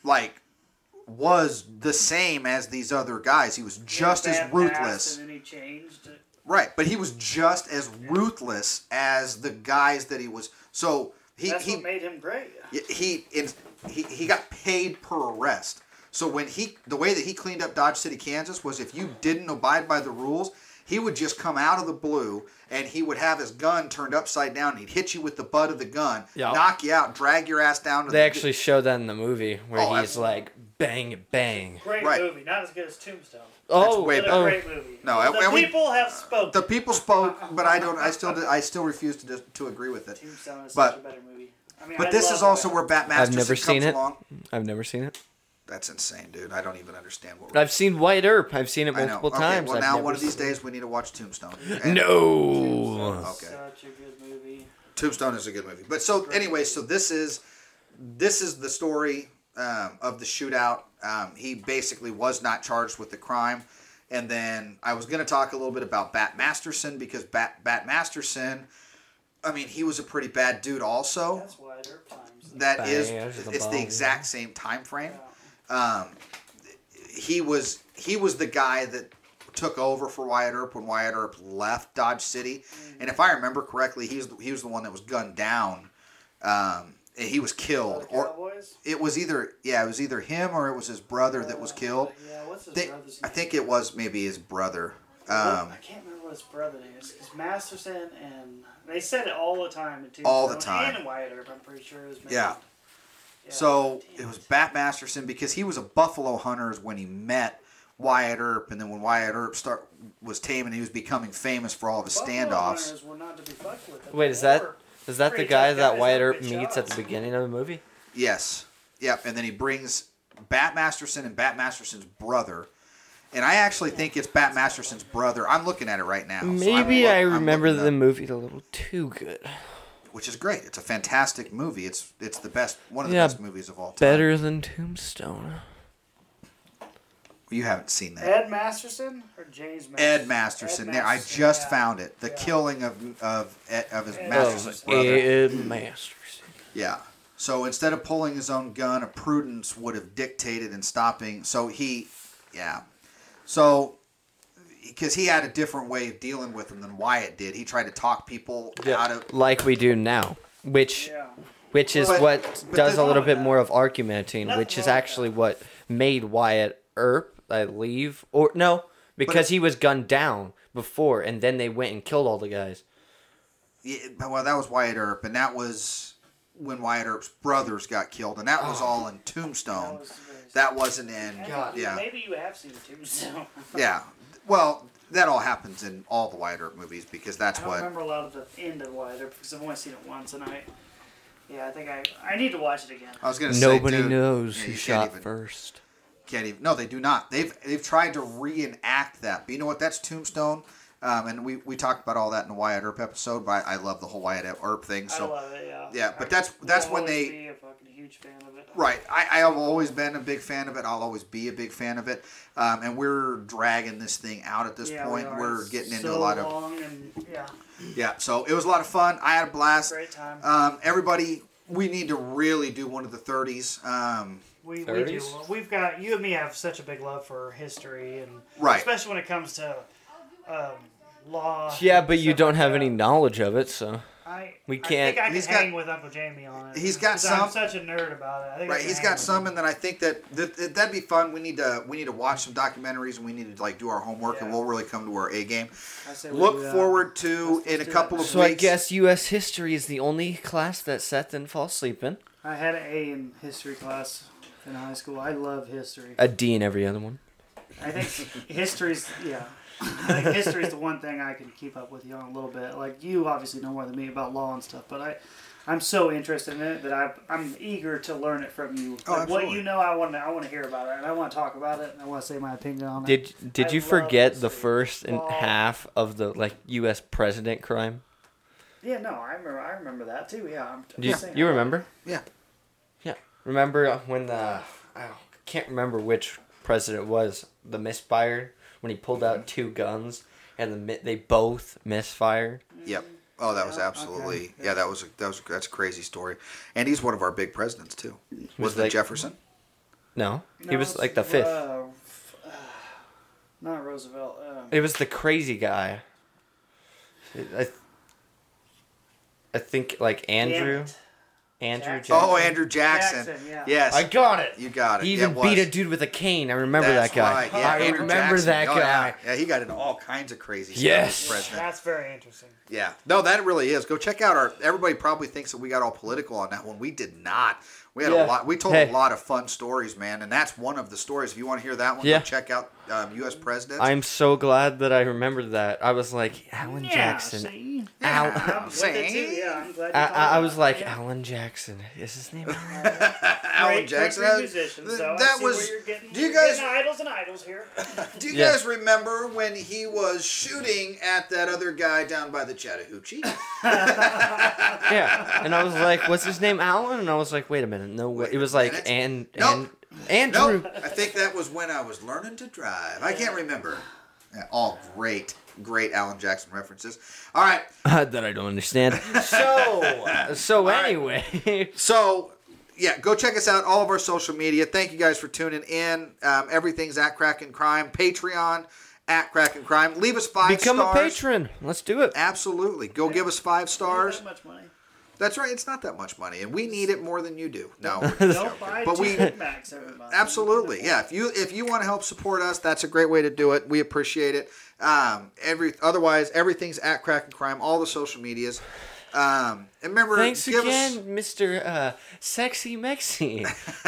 was the same as these other guys. He was just as
Bad past,
ruthless.
And then he changed it.
Right, but he was just as ruthless as the guys that he was. So
That's what made him great.
he got paid per arrest. So the way that he cleaned up Dodge City, Kansas, was if you didn't abide by the rules, he would just come out of the blue and he would have his gun turned upside down. And he'd hit you with the butt of the gun, knock you out, drag your ass down.
They actually show that in the movie where he's like bang bang.
Great movie, not as good as Tombstone.
Oh,
way
But a great movie.
No,
the people have spoken.
The people spoke, but I still refuse to agree with it.
Tombstone is
But-
such a better movie. I mean,
But
I
this
love
is also
it.
where Bat Masterson
I've never seen
comes
it.
along.
I've never seen it.
That's insane, dude. I don't even understand what.
I've seen Wyatt Earp. I've seen it
I know.
multiple
Okay,
times.
well,
I've
now
never
one of these
seen it.
days we need to watch Tombstone. And
No.
Okay.
Such a good movie.
Tombstone is a good movie. But so anyway, so this is the story of the shootout. He basically was not charged with the crime. And then I was going to talk a little bit about Bat Masterson because Bat Masterson, I mean, he was a pretty bad dude also.
That's Wyatt Earp times.
That is,
Bang,
it's the exact same time frame. He was the guy that took over for Wyatt Earp when Wyatt Earp left Dodge City. And if I remember correctly, he was the one that was gunned down. And he was killed. Or
Cowboys?
it was either him or it was his brother that was killed.
Yeah, what's his brother's
I
name?
think it was maybe his brother.
I can't remember what his brother name is. It's Masterson, and they said it all the time in Tombstone.
All the time.
And Wyatt Earp, I'm pretty sure. Is
Yeah. So it was Bat Masterson because he was a buffalo hunter when he met Wyatt Earp, and then when Wyatt Earp was tame and he was becoming famous for all of his standoffs.
Were not to be fucked with.
Wait, is that the
Pretty
guy
tough
that
guys,
Wyatt
have
Earp
good
meets at
shots.
the beginning of the movie?
Yes. Yep. And then he brings Bat Masterson and Bat Masterson's brother. And I actually think it's Bat Masterson's brother. I'm looking at it right now. So
Maybe I
I'm
remember
looking
the
up,
movie a little too good.
which is great. It's a fantastic movie. It's the best, one of the
Yeah,
best movies of all time.
Better than Tombstone.
You haven't seen that.
Ed Masterson or James Masterson?
Ed Masterson. There, I
Masterson,
just
yeah.
found it. The killing of his
Ed
Masterson's brother.
Ed Masterson.
Yeah. So instead of pulling his own gun, a prudence would have dictated in stopping. So because he had a different way of dealing with him than Wyatt did. He tried to talk people out of.
Like we do now, which is
But-
what
but
does
the-
a little bit more of argumenting,
Nothing
which is
wrong with
actually what made Wyatt Earp, I believe, or no, because he was gunned down before, and then they went and killed all the guys.
Yeah, well, that was Wyatt Earp, and that was when Wyatt Earp's brothers got killed, and that was all in Tombstone. That wasn't in. Yeah.
Maybe you have seen Tombstone.
Yeah. Well, that all happens in all the Wyatt Earp movies because that's
I don't
what.
remember a lot of the end of Wyatt Earp because I've only seen it once, and I think I need to watch it again.
I was gonna say.
Nobody
dude,
knows
yeah,
who
you
shot
can't even,
first.
Can't even. No, they do not. They've tried to reenact that, but you know what? That's Tombstone. And we talked about all that in the Wyatt Earp episode, but I love the whole Wyatt Earp thing. So
I love it, yeah.
yeah, but that's when they.
Be a fucking huge fan of it.
Right. I have always been a big fan of it. I'll always be a big fan of it. And we're dragging this thing out at this point.
We are.
We're
It's
getting into
so
a lot of.
long and, yeah,
Yeah, so it was a lot of fun. I had a blast.
great time.
Everybody, we need to really do one of the 30s.
We do.
30s?
We've got you and me have such a big love for history and
Right.
especially when it comes to law.
Yeah,
and
but you
stuff
don't
like
have
that.
any knowledge of it, so we
I
can't.
think I
He's
can
got-
hang with Uncle Jamie on it.
He's got
'cause
some-
I'm such a nerd about it. I think I
Right,
can
he's
hang
got
with
some,
him.
and then I think that'd be fun. We need to watch some documentaries, and we need to like do our homework, and
Yeah.
we'll really come to our A game.
I say we
Look
do that.
forward to
Let's
in a
do
couple
that.
of
So I
weeks.
guess U.S. history is the only class that Seth didn't fall asleep in.
I had an A in history class in high school. I love history.
A D in every other one.
I think history's I think history's the one thing I can keep up with you on a little bit. Like you obviously know more than me about law and stuff, but I'm so interested in it that I'm eager to learn it from you.
Oh,
Like, what
absolutely.
you know, I want to hear about it, and I want to talk about it, and I want to say my opinion on it.
Did
I
you
love
forget the
history.
first and
Law.
half of the U.S. president crime?
Yeah, no, I remember that too. Yeah, I'm
You,
just saying.
you remember?
Yeah.
Yeah. Remember when I can't remember which president it was, the misfired, when he pulled out two guns and they both misfired?
Yep. Oh, that was absolutely that's a crazy story, and he's one of our big presidents too. Was it
like-
Jefferson?
No, he
No,
was
it's,
like the fifth.
Not Roosevelt.
It was the crazy guy. I think like Andrew.
Damn it.
Andrew
Jackson.
Jackson.
Oh, Andrew Jackson.
Jackson, yeah.
Yes.
I got it.
You got it.
He
Yeah,
even
it
beat
was.
a dude with a cane. I remember
That's
that guy.
right. Yeah,
I
Andrew
remember
Jackson.
that
Oh,
guy.
Yeah, he got into all kinds of crazy stuff
Yes.
as president.
That's very interesting.
Yeah. No, that really is. Go check out our. Everybody probably thinks that we got all political on that one. We did not. We had a
Yeah.
lot. We told
Hey.
a lot of fun stories, man, and that's one of the stories. If you want to hear that one,
Yeah.
go check out U.S. presidents.
I'm so glad that I remembered that. I was like, Alan
Yeah,
Jackson.
see?
Al-
I'm with it too. Yeah, I'm glad you called
I
it
was
out.
like,
Yeah.
Alan Jackson. Is his name?
Alan
Great
Jackson.
country musician, so
that
I see
was.
where you're getting,
Do you
you're
guys?
getting idols and idols here.
Do you
Yeah.
guys remember when he was shooting at that other guy down by the Chattahoochee?
Yeah. And I was like, what's his name? Alan? And I was like, wait a minute. No way.
Wait
It was
a
like,
minute.
Andrew.
Nope. I think that was when I was learning to drive. I can't remember. Yeah, all great Alan Jackson references. All right.
That I don't understand. So anyway.
So, yeah, go check us out, all of our social media. Thank you guys for tuning in. Everything's at Kraken Crime. Patreon, at Kraken Crime. Leave us 5
Become
stars.
a patron. Let's do it.
Absolutely. Go give us 5 stars.
Not much money.
That's right. It's not that much money, and we need it more than you do. No,
Don't buy
But
2
we-
Big Macs every month.
absolutely. Yeah. If you want to help support us, that's a great way to do it. We appreciate it. Otherwise, everything's at Kraken Crime. All the social medias. And remember,
Thanks
give
again,
us.
Mr. Sexy Mexi.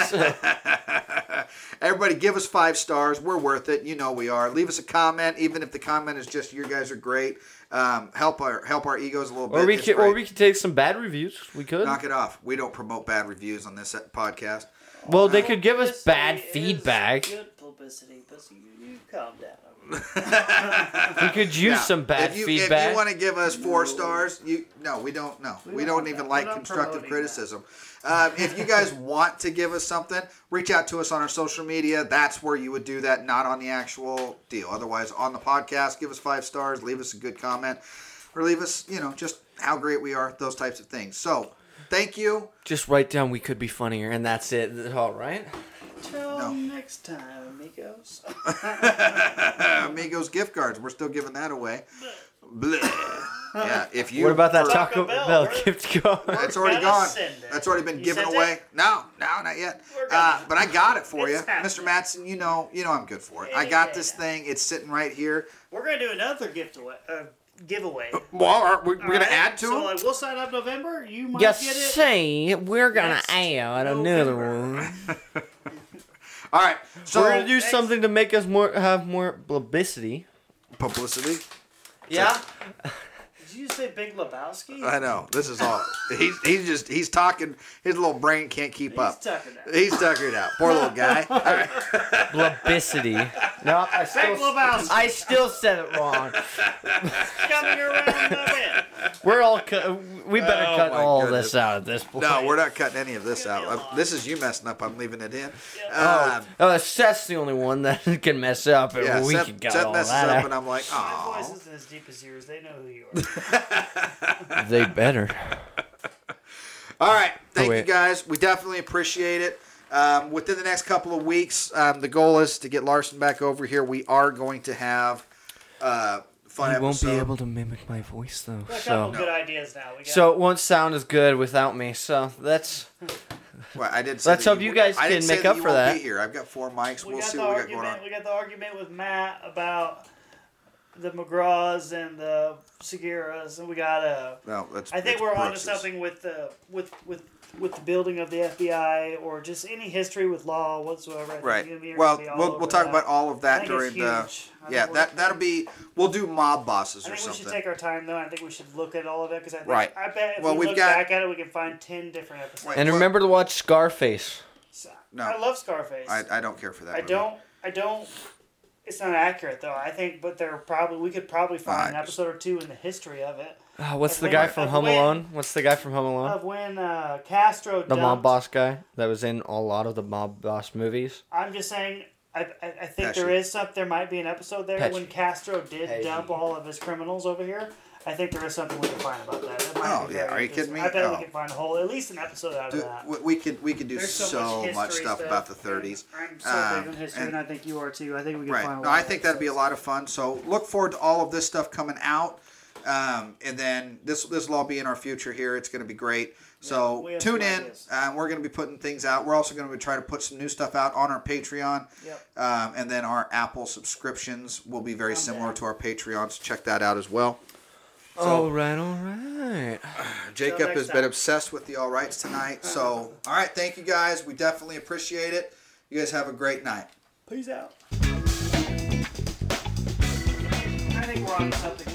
Everybody, give us 5 stars. We're worth it. You know we are. Leave us a comment, even if the comment is just "You guys are great." Help our egos a little bit.
Or we
It's
could,
great.
take some bad reviews. We could.
Knock it off. We don't promote bad reviews on this podcast.
Well, they could give us bad
Publicity is
feedback.
Good publicity, but you calm down.
We could use some bad
If you
feedback.
want to give us 4 stars, we don't. No, we don't even like
not
constructive
promoting
criticism. If you guys want to give us something, reach out to us on our social media. That's where you would do that, not on the actual deal. Otherwise, on the podcast, give us 5 stars, leave us a good comment, or leave us, just how great we are, those types of things. So, thank you.
Just write down we could be funnier, and that's it. All right.
Till next time, amigos.
Amigos gift cards. We're still giving that away. Bleh. Yeah, if you.
What about that
for-
Taco
Bell,
Bell
right?
gift card?
That's already
Gotta
gone.
send it.
That's already been
You
given
sent
away.
it?
No, not yet.
We're gonna-
But I got it for you,
It's happening.
Mr. Matson. You know I'm good for it. I got
Yeah.
this thing. It's sitting right here.
We're gonna do another giveaway.
Well, we're gonna
Alright?
add to
So
it.
like we'll sign up November. You might
Yes,
get it.
see, we're gonna
Next
add another
November.
one.
All right. So
We're gonna do something to make us have more publicity.
publicity.
Yeah.
Did you say Big Lebowski?
I know. This is all. He's talking. His little brain can't keep up.
tuckered out.
He's tuckered out. Poor little guy. All right.
Publicity. No,
Big Lebowski.
I still said it wrong.
Coming around the bend.
We're all we better
Oh
cut
my
all
goodness.
this out at this point.
No, we're not cutting any of this
Gonna be a
out.
lot.
This is you messing up. I'm leaving it in.
Oh, Seth's the only one that can mess up, and
Yeah,
we
Seth,
can cut
Seth
all
messes
that
up,
out.
and I'm like,
My
oh.
voice isn't as deep as yours. They know who you are.
They better.
All right. Thank you
wait.
guys. We definitely appreciate it. Within the next couple of weeks, the goal is to get Larson back over here. We are going to have fun
I
episode.
won't be able to mimic my voice though.
Got a
So,
couple good ideas now. We got
so it won't sound as good without me. So that's
Well, I didn't say
Let's
that
hope you guys
I didn't
can
say
make
that
up
you
for
won't
that.
Be here. I've got 4 mics.
we
We'll
got
see
the
what we got going
argument.
on.
We got the argument with Matt about the McGraws and the Seguras, and we got
No, that's.
I think
it's
we're onto
Brooks's.
something with the with the building of the FBI or just any history with law whatsoever. I think
Right.
you're gonna
Well,
be all
we'll
over
talk
that.
about all of
I
that
think
during
it's
the.
huge. I
Yeah,
think
that'll be. We'll do mob bosses
I
or
think we should
something.
take our time though. I think we should look at all of it because I think
Right.
I bet if
Well,
we
we've
look
got-
back at it, we can find 10 different episodes.
Right.
and
Well-
remember to watch Scarface.
No.
I love Scarface.
I don't care for that.
I
movie.
don't. It's not accurate though. I think, but we could probably find an
I
episode or two in the history of it
What's
Of
the
when-
guy
of
from Home
when-
Alone? What's the guy from Home Alone?
of when Castro.
The mob
dumped-
boss guy that was in a lot of the mob boss movies.
I'm just saying. I think
Pesci.
there is some. There might be an episode there
Pesci.
when Castro did
Pesci.
dump all of his criminals over here. I think there is something we can find about that. It might
Oh,
be
yeah.
very
Are you kidding
interesting.
me?
I bet
Oh.
we can find at least an episode out of
Dude,
that.
we could do
There's
so much
history
stuff about the 30s.
I'm so big on history,
and-
and I think you are too. I think we can
Right.
find.
No, I think that'd be a lot of fun. So look forward to all of this stuff coming out, and then this will all be in our future here. It's going to be great. So
we have
tune
some
in.
ideas.
We're going to be putting things out. We're also going to be trying to put some new stuff out on our Patreon.
Yep.
And then our Apple subscriptions will be very similar to our Patreon. So check that out as well.
All right.
Jacob
next
has
time.
been obsessed with the All Rights tonight. So, all right. Thank you guys. We definitely appreciate it. You guys have a great night.
Peace out. I think we're on something.